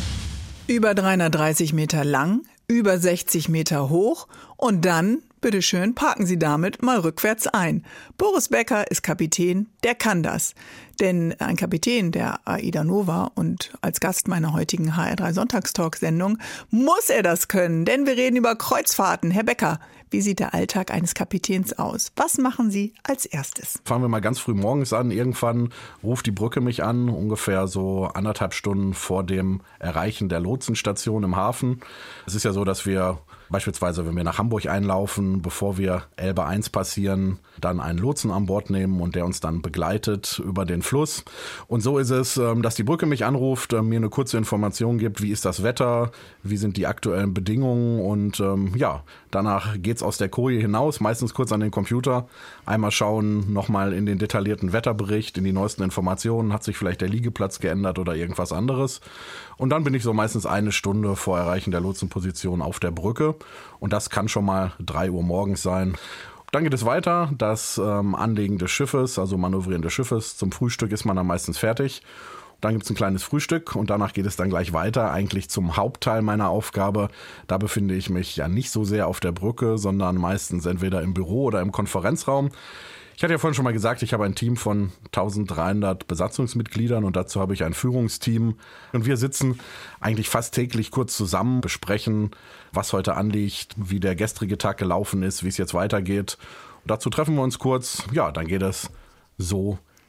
Über dreihundertdreißig Meter lang, über sechzig Meter hoch und dann, bitteschön, parken Sie damit mal rückwärts ein. Boris Becker ist Kapitän, der kann das. Denn ein Kapitän der AIDA Nova und als Gast meiner heutigen H R drei Sonntagstalk-Sendung muss er das können, denn wir reden über Kreuzfahrten. Herr Becker, wie sieht der Alltag eines Kapitäns aus? Was machen Sie als erstes? Fangen wir mal ganz früh morgens an. Irgendwann ruft die Brücke mich an, ungefähr so anderthalb Stunden vor dem Erreichen der Lotsenstation im Hafen. Es ist ja so, dass wir beispielsweise, wenn wir nach Hamburg einlaufen, bevor wir Elbe eins passieren, dann einen Lotsen an Bord nehmen und der uns dann begleitet über den Fluss. Und so ist es, dass die Brücke mich anruft, mir eine kurze Information gibt, wie ist das Wetter, wie sind die aktuellen Bedingungen und ja, danach geht's aus der Koje hinaus, meistens kurz an den Computer, einmal schauen nochmal in den detaillierten Wetterbericht, in die neuesten Informationen, hat sich vielleicht der Liegeplatz geändert oder irgendwas anderes. Und dann bin ich so meistens eine Stunde vor Erreichen der Lotsenposition auf der Brücke und das kann schon mal drei Uhr morgens sein. Dann geht es weiter, das ähm, Anlegen des Schiffes, also Manövrieren des Schiffes. Zum Frühstück ist man dann meistens fertig. Dann gibt es ein kleines Frühstück und danach geht es dann gleich weiter, eigentlich zum Hauptteil meiner Aufgabe. Da befinde ich mich ja nicht so sehr auf der Brücke, sondern meistens entweder im Büro oder im Konferenzraum. Ich hatte ja vorhin schon mal gesagt, ich habe ein Team von eintausenddreihundert Besatzungsmitgliedern und dazu habe ich ein Führungsteam. Und wir sitzen eigentlich fast täglich kurz zusammen, besprechen, was heute anliegt, wie der gestrige Tag gelaufen ist, wie es jetzt weitergeht. Und dazu treffen wir uns kurz. Ja, dann geht es so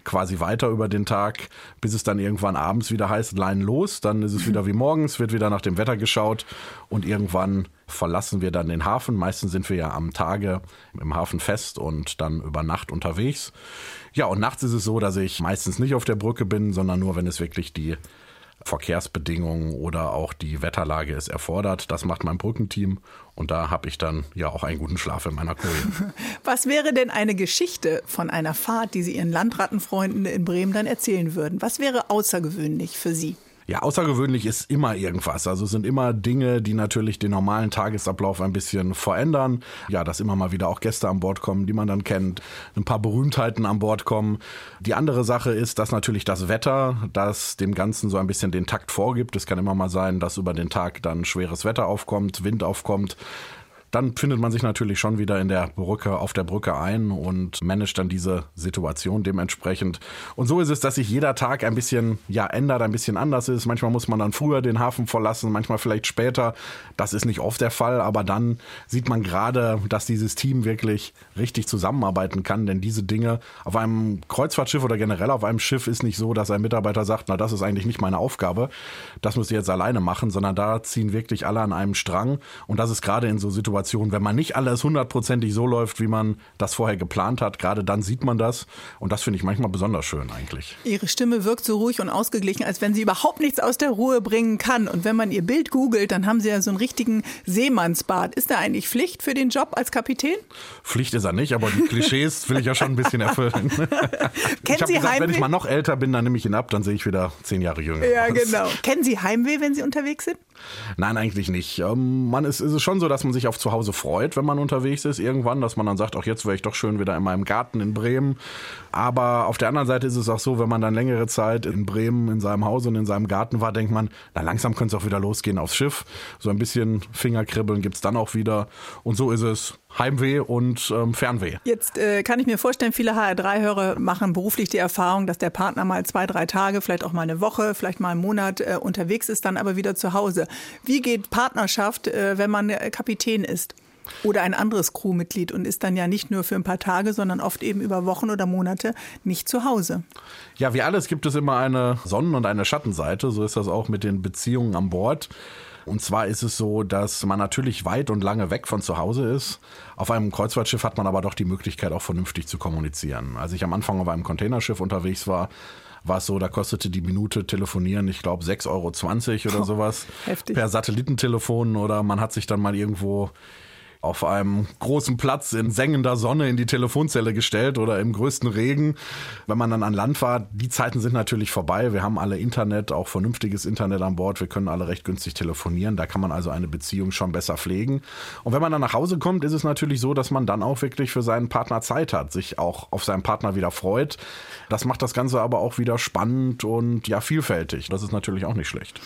quasi weiter über den Tag, bis es dann irgendwann abends wieder heißt, Leinen los. Dann ist es wieder wie morgens, wird wieder nach dem Wetter geschaut und irgendwann verlassen wir dann den Hafen. Meistens sind wir ja am Tage im Hafen fest und dann über Nacht unterwegs. Ja, und nachts ist es so, dass ich meistens nicht auf der Brücke bin, sondern nur, wenn es wirklich die Verkehrsbedingungen oder auch die Wetterlage es erfordert. Das macht mein Brückenteam und da habe ich dann ja auch einen guten Schlaf in meiner Koje. Was wäre denn eine Geschichte von einer Fahrt, die Sie Ihren Landrattenfreunden in Bremen dann erzählen würden? Was wäre außergewöhnlich für Sie? Ja, außergewöhnlich ist immer irgendwas. Also es sind immer Dinge, die natürlich den normalen Tagesablauf ein bisschen verändern. Ja, dass immer mal wieder auch Gäste an Bord kommen, die man dann kennt. Ein paar Berühmtheiten an Bord kommen. Die andere Sache ist, dass natürlich das Wetter, das dem Ganzen so ein bisschen den Takt vorgibt. Es kann immer mal sein, dass über den Tag dann schweres Wetter aufkommt, Wind aufkommt. Dann findet man sich natürlich schon wieder in der Brücke, auf der Brücke ein und managt dann diese Situation dementsprechend. Und so ist es, dass sich jeder Tag ein bisschen ja, ändert, ein bisschen anders ist. Manchmal muss man dann früher den Hafen verlassen, manchmal vielleicht später. Das ist nicht oft der Fall, aber dann sieht man gerade, dass dieses Team wirklich richtig zusammenarbeiten kann. Denn diese Dinge auf einem Kreuzfahrtschiff oder generell auf einem Schiff ist nicht so, dass ein Mitarbeiter sagt, na, das ist eigentlich nicht meine Aufgabe. Das müsst ihr jetzt alleine machen, sondern da ziehen wirklich alle an einem Strang. Und das ist gerade in so Situationen, wenn man nicht alles hundertprozentig so läuft, wie man das vorher geplant hat, gerade dann sieht man das und das finde ich manchmal besonders schön eigentlich. Ihre Stimme wirkt so ruhig und ausgeglichen, als wenn sie überhaupt nichts aus der Ruhe bringen kann. Und wenn man ihr Bild googelt, dann haben sie ja so einen richtigen Seemannsbart. Ist da eigentlich Pflicht für den Job als Kapitän? Pflicht ist er nicht, aber die Klischees will ich ja schon ein bisschen erfüllen. Kennen ich habe Sie gesagt, Heimweh? wenn ich mal noch älter bin, dann nehme ich ihn ab, dann sehe ich wieder zehn Jahre jünger Ja, aus. genau. Kennen Sie Heimweh, wenn Sie unterwegs sind? Nein, eigentlich nicht. Ähm, man ist, ist es schon so, dass man sich auf zu Hause freut, wenn man unterwegs ist irgendwann, dass man dann sagt, ach, jetzt wäre ich doch schön wieder in meinem Garten in Bremen. Aber auf der anderen Seite ist es auch so, wenn man dann längere Zeit in Bremen in seinem Haus und in seinem Garten war, denkt man, na langsam könnte es auch wieder losgehen aufs Schiff. So ein bisschen Fingerkribbeln gibt's dann auch wieder. Und so ist es. Heimweh und ähm, Fernweh. Jetzt äh, kann ich mir vorstellen, viele H R drei Hörer machen beruflich die Erfahrung, dass der Partner mal zwei, drei Tage, vielleicht auch mal eine Woche, vielleicht mal einen Monat äh, unterwegs ist, dann aber wieder zu Hause. Wie geht Partnerschaft, äh, wenn man äh, Kapitän ist? Oder ein anderes Crewmitglied und ist dann ja nicht nur für ein paar Tage, sondern oft eben über Wochen oder Monate nicht zu Hause. Ja, wie alles gibt es immer eine Sonnen- und eine Schattenseite. So ist das auch mit den Beziehungen an Bord. Und zwar ist es so, dass man natürlich weit und lange weg von zu Hause ist. Auf einem Kreuzfahrtschiff hat man aber doch die Möglichkeit, auch vernünftig zu kommunizieren. Als ich am Anfang auf einem Containerschiff unterwegs war, war es so, da kostete die Minute telefonieren, ich glaube, sechs Euro zwanzig oder sowas. Heftig. Per Satellitentelefon oder man hat sich dann mal irgendwo auf einem großen Platz in sengender Sonne in die Telefonzelle gestellt oder im größten Regen. Wenn man dann an Land war, die Zeiten sind natürlich vorbei. Wir haben alle Internet, auch vernünftiges Internet an Bord. Wir können alle recht günstig telefonieren. Da kann man also eine Beziehung schon besser pflegen. Und wenn man dann nach Hause kommt, ist es natürlich so, dass man dann auch wirklich für seinen Partner Zeit hat, sich auch auf seinen Partner wieder freut. Das macht das Ganze aber auch wieder spannend und ja vielfältig. Das ist natürlich auch nicht schlecht.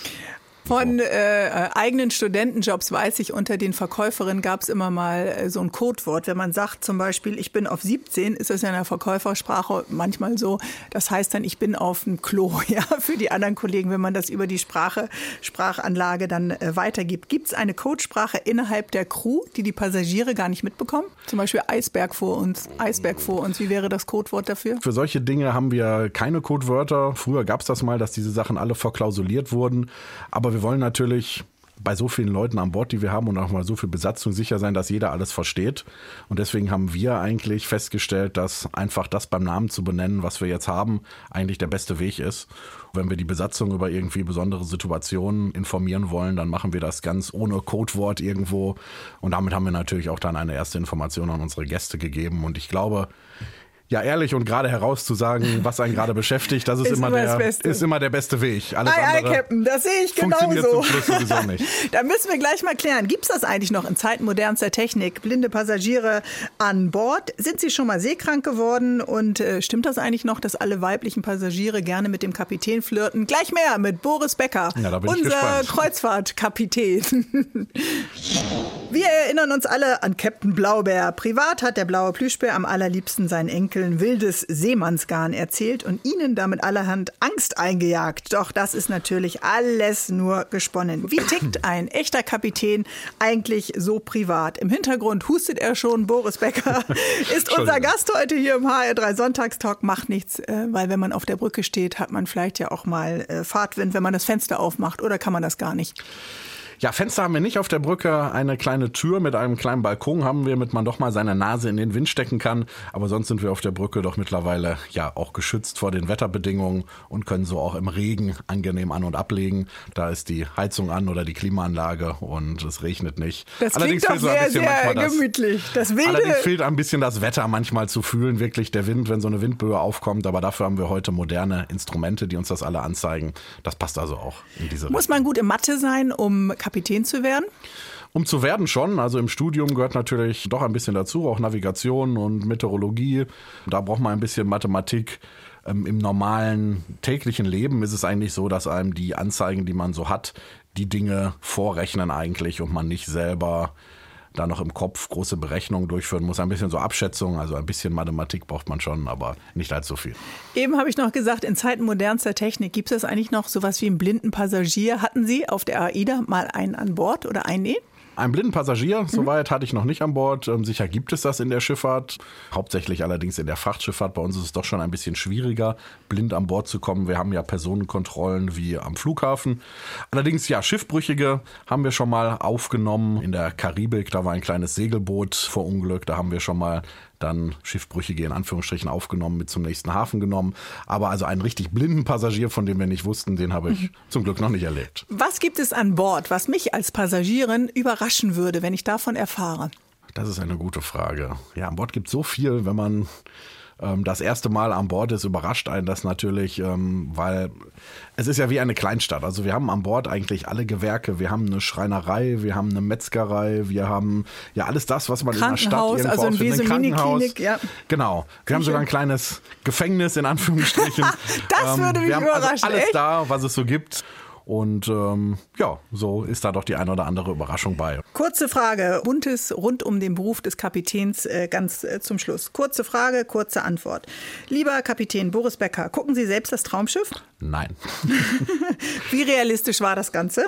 Von äh, eigenen Studentenjobs weiß ich, unter den Verkäuferinnen gab es immer mal äh, so ein Codewort. Wenn man sagt zum Beispiel, ich bin auf siebzehn, ist das ja in der Verkäufersprache manchmal so. Das heißt dann, ich bin auf dem Klo, ja, für die anderen Kollegen, wenn man das über die Sprache, Sprachanlage dann äh, weitergibt. Gibt es eine Codesprache innerhalb der Crew, die die Passagiere gar nicht mitbekommen? Zum Beispiel Eisberg vor uns, Eisberg vor uns. Wie wäre das Codewort dafür? Für solche Dinge haben wir keine Codewörter. Früher gab es das mal, dass diese Sachen alle verklausuliert wurden. Aber wir wollen natürlich bei so vielen Leuten an Bord, die wir haben und auch mal so viel Besatzung sicher sein, dass jeder alles versteht. Und deswegen haben wir eigentlich festgestellt, dass einfach das beim Namen zu benennen, was wir jetzt haben, eigentlich der beste Weg ist. Wenn wir die Besatzung über irgendwie besondere Situationen informieren wollen, dann machen wir das ganz ohne Codewort irgendwo. Und damit haben wir natürlich auch dann eine erste Information an unsere Gäste gegeben. Und ich glaube, ja, ehrlich und gerade herauszusagen, was einen gerade beschäftigt, das ist, ist, immer, immer der, ist immer der beste Weg. Alles ei, andere ei, Captain, das sehe ich funktioniert genauso. zum Schluss sowieso nicht. Da müssen wir gleich mal klären. Gibt es das eigentlich noch in Zeiten modernster Technik? Blinde Passagiere an Bord? Sind sie schon mal seekrank geworden? Und äh, stimmt das eigentlich noch, dass alle weiblichen Passagiere gerne mit dem Kapitän flirten? Gleich mehr mit Boris Becker, ja, da bin ich unser gespannt. Kreuzfahrtkapitän. Wir erinnern uns alle an Captain Blaubeer. Privat hat der blaue Plüschbär am allerliebsten seinen Enkeln wildes Seemannsgarn erzählt und ihnen damit allerhand Angst eingejagt. Doch das ist natürlich alles nur gesponnen. Wie tickt ein echter Kapitän eigentlich so privat? Im Hintergrund hustet er schon. Boris Becker ist unser Gast heute hier im H R drei Sonntagstalk. Macht nichts, weil wenn man auf der Brücke steht, hat man vielleicht ja auch mal Fahrtwind, wenn man das Fenster aufmacht. Oder kann man das gar nicht? Ja, Fenster haben wir nicht auf der Brücke. Eine kleine Tür mit einem kleinen Balkon haben wir, damit man doch mal seine Nase in den Wind stecken kann. Aber sonst sind wir auf der Brücke doch mittlerweile ja auch geschützt vor den Wetterbedingungen und können so auch im Regen angenehm an- und ablegen. Da ist die Heizung an oder die Klimaanlage und es regnet nicht. Das allerdings klingt doch sehr, sehr gemütlich. Das Wilde. Allerdings fehlt ein bisschen das Wetter manchmal zu fühlen, wirklich der Wind, wenn so eine Windböe aufkommt. Aber dafür haben wir heute moderne Instrumente, die uns das alle anzeigen. Das passt also auch in diese Richtung. Muss man gut in Mathe sein, um Kapitän zu werden? Um zu werden schon. Also im Studium gehört natürlich doch ein bisschen dazu, auch Navigation und Meteorologie. Da braucht man ein bisschen Mathematik. Ähm, Im normalen täglichen Leben ist es eigentlich so, dass einem die Anzeigen, die man so hat, die Dinge vorrechnen eigentlich und man nicht selber da noch im Kopf große Berechnungen durchführen muss. Ein bisschen so Abschätzung, also ein bisschen Mathematik braucht man schon, aber nicht allzu viel. Eben habe ich noch gesagt, in Zeiten modernster Technik gibt es eigentlich noch sowas wie einen blinden Passagier. Hatten Sie auf der AIDA mal einen an Bord oder einen? Nee? Einen blinden Passagier, soweit hatte ich noch nicht an Bord. Sicher gibt es das in der Schifffahrt, hauptsächlich allerdings in der Frachtschifffahrt. Bei uns ist es doch schon ein bisschen schwieriger, blind an Bord zu kommen. Wir haben ja Personenkontrollen wie am Flughafen. Allerdings, ja, Schiffbrüchige haben wir schon mal aufgenommen. In der Karibik, da war ein kleines Segelboot verunglückt. Da haben wir schon mal dann Schiffbrüchige in Anführungsstrichen aufgenommen, mit zum nächsten Hafen genommen. Aber also einen richtig blinden Passagier, von dem wir nicht wussten, den habe ich mhm. zum Glück noch nicht erlebt. Was gibt es an Bord, was mich als Passagierin überraschen würde, wenn ich davon erfahre? Das ist eine gute Frage. Ja, an Bord gibt es so viel, wenn man ähm, das erste Mal an Bord ist, überrascht einen das natürlich, ähm, weil es ist ja wie eine Kleinstadt. Also wir haben an Bord eigentlich alle Gewerke. Wir haben eine Schreinerei, wir haben eine Metzgerei, wir haben ja alles das, was man in der Stadt irgendwo also ausfindet. Ein Krankenhaus, ja. Genau. Wir haben sogar ein kleines Gefängnis in Anführungsstrichen. Das ähm, würde mich wir haben überraschen. Also alles echt? da, was es so gibt. Und ähm, ja, so ist da doch die eine oder andere Überraschung bei. Kurze Frage, Buntes rund um den Beruf des Kapitäns äh, ganz äh, zum Schluss. Kurze Frage, kurze Antwort. Lieber Kapitän Boris Becker, gucken Sie selbst das Traumschiff? Nein. Wie realistisch war das Ganze?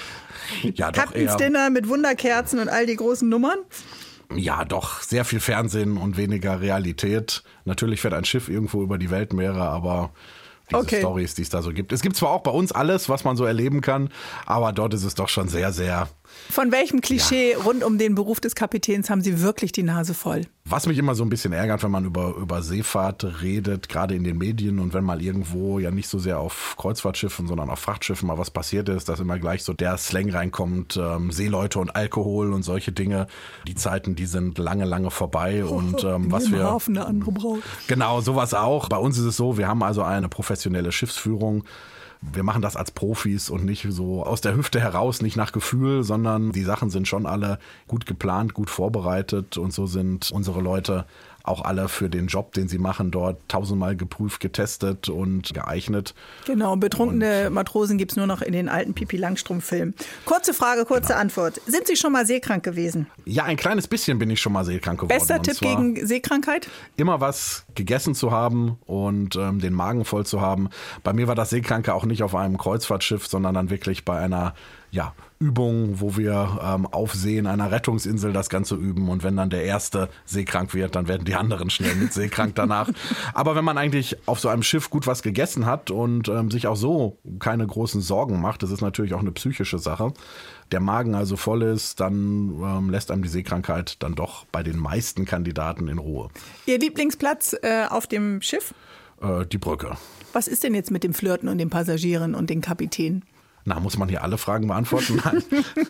Ja, doch Captain's eher. Dinner mit Wunderkerzen und all die großen Nummern? Ja, doch. Sehr viel Fernsehen und weniger Realität. Natürlich fährt ein Schiff irgendwo über die Weltmeere, aber diese okay. Storys, die es da so gibt. Es gibt zwar auch bei uns alles, was man so erleben kann, aber dort ist es doch schon sehr, sehr... Von welchem Klischee ja. rund um den Beruf des Kapitäns haben Sie wirklich die Nase voll? Was mich immer so ein bisschen ärgert, wenn man über, über Seefahrt redet, gerade in den Medien und wenn mal irgendwo ja nicht so sehr auf Kreuzfahrtschiffen, sondern auf Frachtschiffen mal was passiert ist, dass immer gleich so der Slang reinkommt, ähm, Seeleute und Alkohol und solche Dinge. Die Zeiten, die sind lange, lange vorbei. Und ähm, was wir Hafen eine andere Braut. Genau, sowas auch. Bei uns ist es so, wir haben also eine professionelle Schiffsführung. Wir machen das als Profis und nicht so aus der Hüfte heraus, nicht nach Gefühl, sondern die Sachen sind schon alle gut geplant, gut vorbereitet und so sind unsere Leute auch alle für den Job, den sie machen, dort tausendmal geprüft, getestet und geeignet. Genau, betrunkene und, Matrosen gibt es nur noch in den alten Pipi-Langstrumpf-Filmen. Kurze Frage, kurze genau. Antwort. Sind Sie schon mal seekrank gewesen? Ja, ein kleines bisschen bin ich schon mal seekrank geworden. Bester Tipp gegen Seekrankheit? Immer was gegessen zu haben und ähm, den Magen voll zu haben. Bei mir war das Seekranke auch nicht auf einem Kreuzfahrtschiff, sondern dann wirklich bei einer ja, Übung, wo wir ähm, auf See in einer Rettungsinsel das Ganze üben und wenn dann der Erste seekrank wird, dann werden die anderen schnell mit seekrank danach. Aber wenn man eigentlich auf so einem Schiff gut was gegessen hat und ähm, sich auch so keine großen Sorgen macht, das ist natürlich auch eine psychische Sache, der Magen also voll ist, dann ähm, lässt einem die Seekrankheit dann doch bei den meisten Kandidaten in Ruhe. Ihr Lieblingsplatz äh, auf dem Schiff? Äh, die Brücke. Was ist denn jetzt mit dem Flirten und den Passagieren und den Kapitän? Na, muss man hier alle Fragen beantworten? Nein,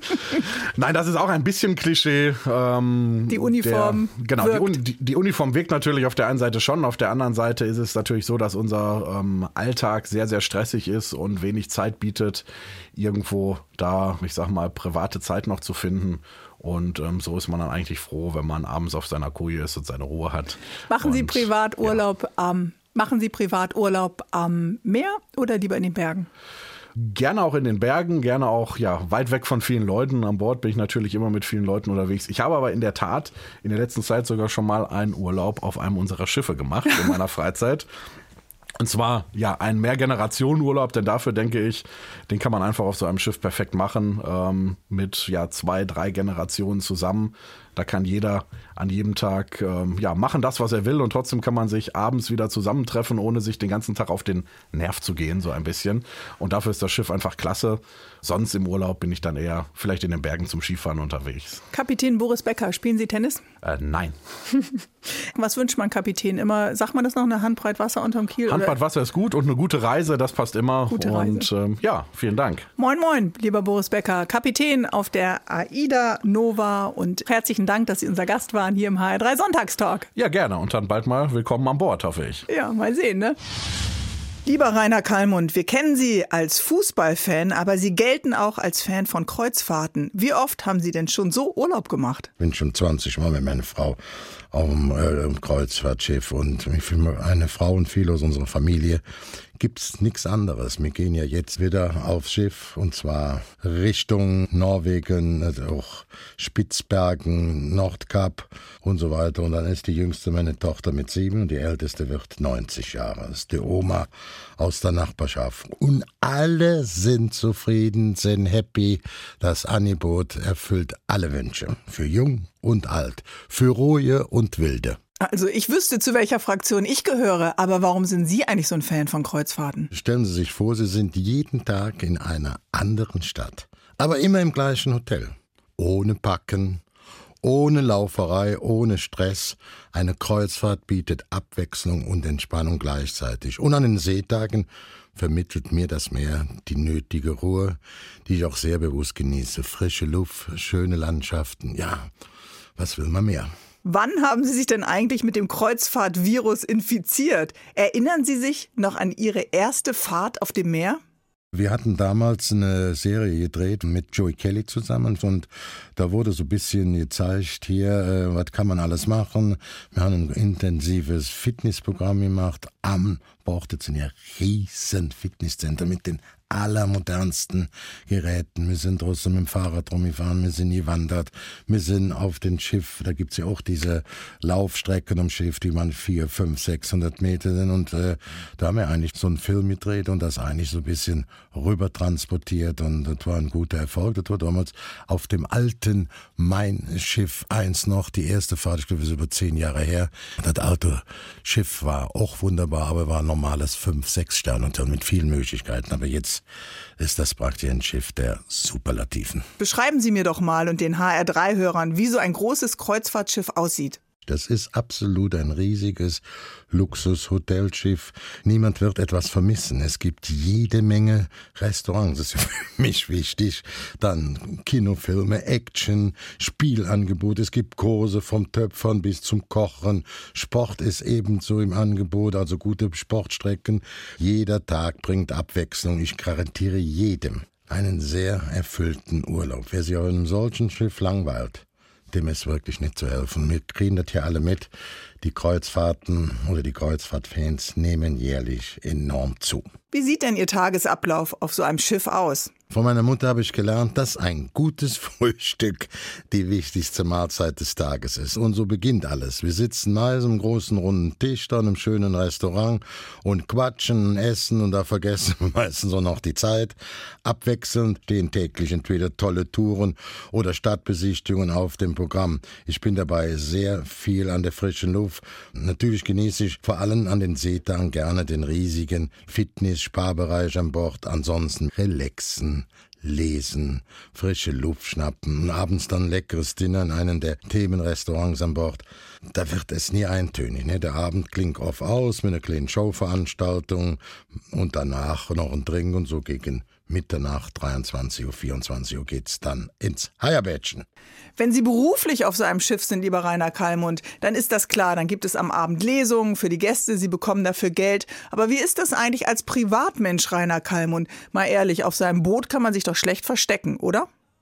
Nein das ist auch ein bisschen Klischee. Ähm, die Uniform der, Genau, wirkt. Die, Uni, die, die Uniform wirkt natürlich auf der einen Seite schon. Auf der anderen Seite ist es natürlich so, dass unser ähm, Alltag sehr, sehr stressig ist und wenig Zeit bietet, irgendwo da, ich sag mal, private Zeit noch zu finden. Und ähm, so ist man dann eigentlich froh, wenn man abends auf seiner Koje ist und seine Ruhe hat. Machen und, Sie Privaturlaub ja. am Machen Sie Privaturlaub am Meer oder lieber in den Bergen? Gerne auch in den Bergen, gerne auch ja weit weg von vielen Leuten. An Bord bin ich natürlich immer mit vielen Leuten unterwegs. Ich habe aber in der Tat in der letzten Zeit sogar schon mal einen Urlaub auf einem unserer Schiffe gemacht in meiner Freizeit. Und zwar, ja, ein Mehrgenerationenurlaub, denn dafür denke ich, den kann man einfach auf so einem Schiff perfekt machen, ähm, mit ja zwei, drei Generationen zusammen. Da kann jeder an jedem Tag ähm, ja, machen das, was er will und trotzdem kann man sich abends wieder zusammentreffen, ohne sich den ganzen Tag auf den Nerv zu gehen, so ein bisschen. Und dafür ist das Schiff einfach klasse. Sonst im Urlaub bin ich dann eher vielleicht in den Bergen zum Skifahren unterwegs. Kapitän Boris Becker, spielen Sie Tennis? Äh, nein. Was wünscht man Kapitän? Immer, sagt man das noch, eine Handbreit Wasser unterm Kiel? Handbreit Wasser ist gut und eine gute Reise, das passt immer. Gute Reise. Und ähm, ja, vielen Dank. Moin, moin, lieber Boris Becker, Kapitän auf der AIDA Nova und herzlichen Dank, dass Sie unser Gast waren hier im H R drei Sonntagstalk. Ja, gerne und dann bald mal willkommen an Bord, hoffe ich. Ja, mal sehen, ne? Lieber Rainer Kallmund, wir kennen Sie als Fußballfan, aber Sie gelten auch als Fan von Kreuzfahrten. Wie oft haben Sie denn schon so Urlaub gemacht? Ich bin schon zwanzig Mal mit meiner Frau auf dem äh, Kreuzfahrtschiff und für eine Frau und viele aus unserer Familie gibt's nichts anderes. Wir gehen ja jetzt wieder aufs Schiff und zwar Richtung Norwegen, also auch Spitzbergen, Nordkap und so weiter. Und dann ist die jüngste meine Tochter mit sieben und die älteste wird neunzig Jahre. Das ist die Oma aus der Nachbarschaft. Und alle sind zufrieden, sind happy. Das Angebot erfüllt alle Wünsche. Für jung und alt, für ruhige und wilde. Also ich wüsste, zu welcher Fraktion ich gehöre, aber warum sind Sie eigentlich so ein Fan von Kreuzfahrten? Stellen Sie sich vor, Sie sind jeden Tag in einer anderen Stadt, aber immer im gleichen Hotel. Ohne Packen, ohne Lauferei, ohne Stress. Eine Kreuzfahrt bietet Abwechslung und Entspannung gleichzeitig. Und an den Seetagen vermittelt mir das Meer die nötige Ruhe, die ich auch sehr bewusst genieße. Frische Luft, schöne Landschaften, ja, was will man mehr? Wann haben Sie sich denn eigentlich mit dem Kreuzfahrtvirus infiziert? Erinnern Sie sich noch an Ihre erste Fahrt auf dem Meer? Wir hatten damals eine Serie gedreht mit Joey Kelly zusammen und da wurde so ein bisschen gezeigt, hier, äh, was kann man alles machen. Wir haben ein intensives Fitnessprogramm gemacht. Am Bord sind ja riesen Fitnesscenter mit den allermodernsten Geräten. Wir sind draußen mit dem Fahrrad rumgefahren, wir sind gewandert, wir sind auf dem Schiff, da gibt's ja auch diese Laufstrecken am Schiff, die man vier, fünf, sechshundert Meter sind und äh, da haben wir eigentlich so einen Film gedreht und das eigentlich so ein bisschen rüber transportiert und das war ein guter Erfolg. Das war damals auf dem alten Main-Schiff eins noch, die erste Fahrt, ich glaube, das ist über zehn Jahre her. Das alte Schiff war auch wunderbar, aber war ein normales fünf, sechs Sterne Hotel mit vielen Möglichkeiten, aber jetzt ist das praktisch ein Schiff der Superlativen. Beschreiben Sie mir doch mal und den H R drei Hörern, wie so ein großes Kreuzfahrtschiff aussieht. Das ist absolut ein riesiges Luxus-Hotelschiff. Niemand wird etwas vermissen. Es gibt jede Menge Restaurants, das ist für mich wichtig. Dann Kinofilme, Action, Spielangebot. Es gibt Kurse vom Töpfern bis zum Kochen. Sport ist ebenso im Angebot, also gute Sportstrecken. Jeder Tag bringt Abwechslung. Ich garantiere jedem einen sehr erfüllten Urlaub. Wer sich auf einem solchen Schiff langweilt, dem ist wirklich nicht zu helfen. Wir kriegen das hier alle mit. Die Kreuzfahrten oder die Kreuzfahrtfans nehmen jährlich enorm zu. Wie sieht denn Ihr Tagesablauf auf so einem Schiff aus? Von meiner Mutter habe ich gelernt, dass ein gutes Frühstück die wichtigste Mahlzeit des Tages ist. Und so beginnt alles. Wir sitzen meist am großen runden Tisch da in einem schönen Restaurant und quatschen, essen und da vergessen wir meistens auch noch die Zeit. Abwechselnd stehen täglich entweder tolle Touren oder Stadtbesichtigungen auf dem Programm. Ich bin dabei sehr viel an der frischen Luft. Natürlich genieße ich vor allem an den Seetagen gerne den riesigen Fitness-Sparbereich an Bord. Ansonsten relaxen, lesen, frische Luft schnappen und abends dann leckeres Dinner in einem der Themenrestaurants an Bord. Da wird es nie eintönig. Ne? Der Abend klingt oft aus mit einer kleinen Showveranstaltung und danach noch ein Drink und so gegen Mitternacht, dreiundzwanzig Uhr, vierundzwanzig Uhr geht's dann ins Heierbettchen. Wenn Sie beruflich auf so einem Schiff sind, lieber Rainer Kallmund, dann ist das klar, dann gibt es am Abend Lesungen für die Gäste, Sie bekommen dafür Geld. Aber wie ist das eigentlich als Privatmensch, Rainer Kallmund? Mal ehrlich, auf seinem Boot kann man sich doch schlecht verstecken, oder?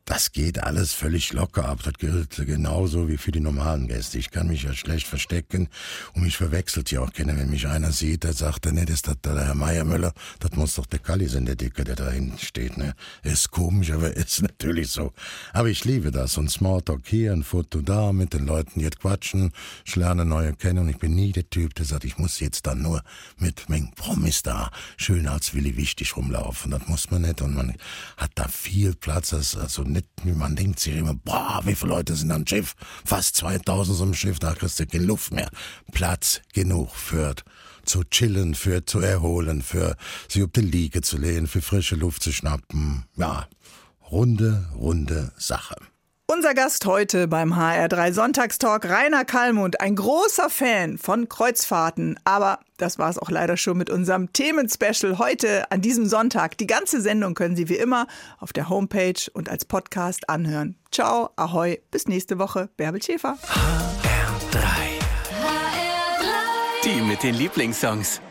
Das geht alles völlig locker ab. Das gilt genauso wie für die normalen Gäste. Ich kann mich ja schlecht verstecken und mich verwechselt ja auch keiner. Wenn mich einer sieht, der sagt, ne, das ist der Herr Meiermüller, das muss doch der Kalli sein, der Dicke, der da hinten steht. Ne? Ist komisch, aber ist natürlich so. Aber ich liebe das. Und Smalltalk hier, ein Foto da, mit den Leuten jetzt quatschen, ich lerne neue kennen und ich bin nie der Typ, der sagt, ich muss jetzt dann nur mit meinen Promis da schön als Willi Wichtig rumlaufen. Das muss man nicht und man hat da viel Platz, also nicht, wie man denkt sich immer, boah, wie viele Leute sind am Schiff? Fast zweitausend so im Schiff, da kriegst du keine Luft mehr. Platz genug für zu chillen, für zu erholen, für sich auf die Liege zu lehnen, für frische Luft zu schnappen. Ja, runde, runde Sache. Unser Gast heute beim H R drei Sonntagstalk, Rainer Kallmund, ein großer Fan von Kreuzfahrten. Aber das war es auch leider schon mit unserem Themenspecial heute an diesem Sonntag. Die ganze Sendung können Sie wie immer auf der Homepage und als Podcast anhören. Ciao, ahoi, bis nächste Woche. Bärbel Schäfer. H R drei. H R drei. Die mit den Lieblingssongs.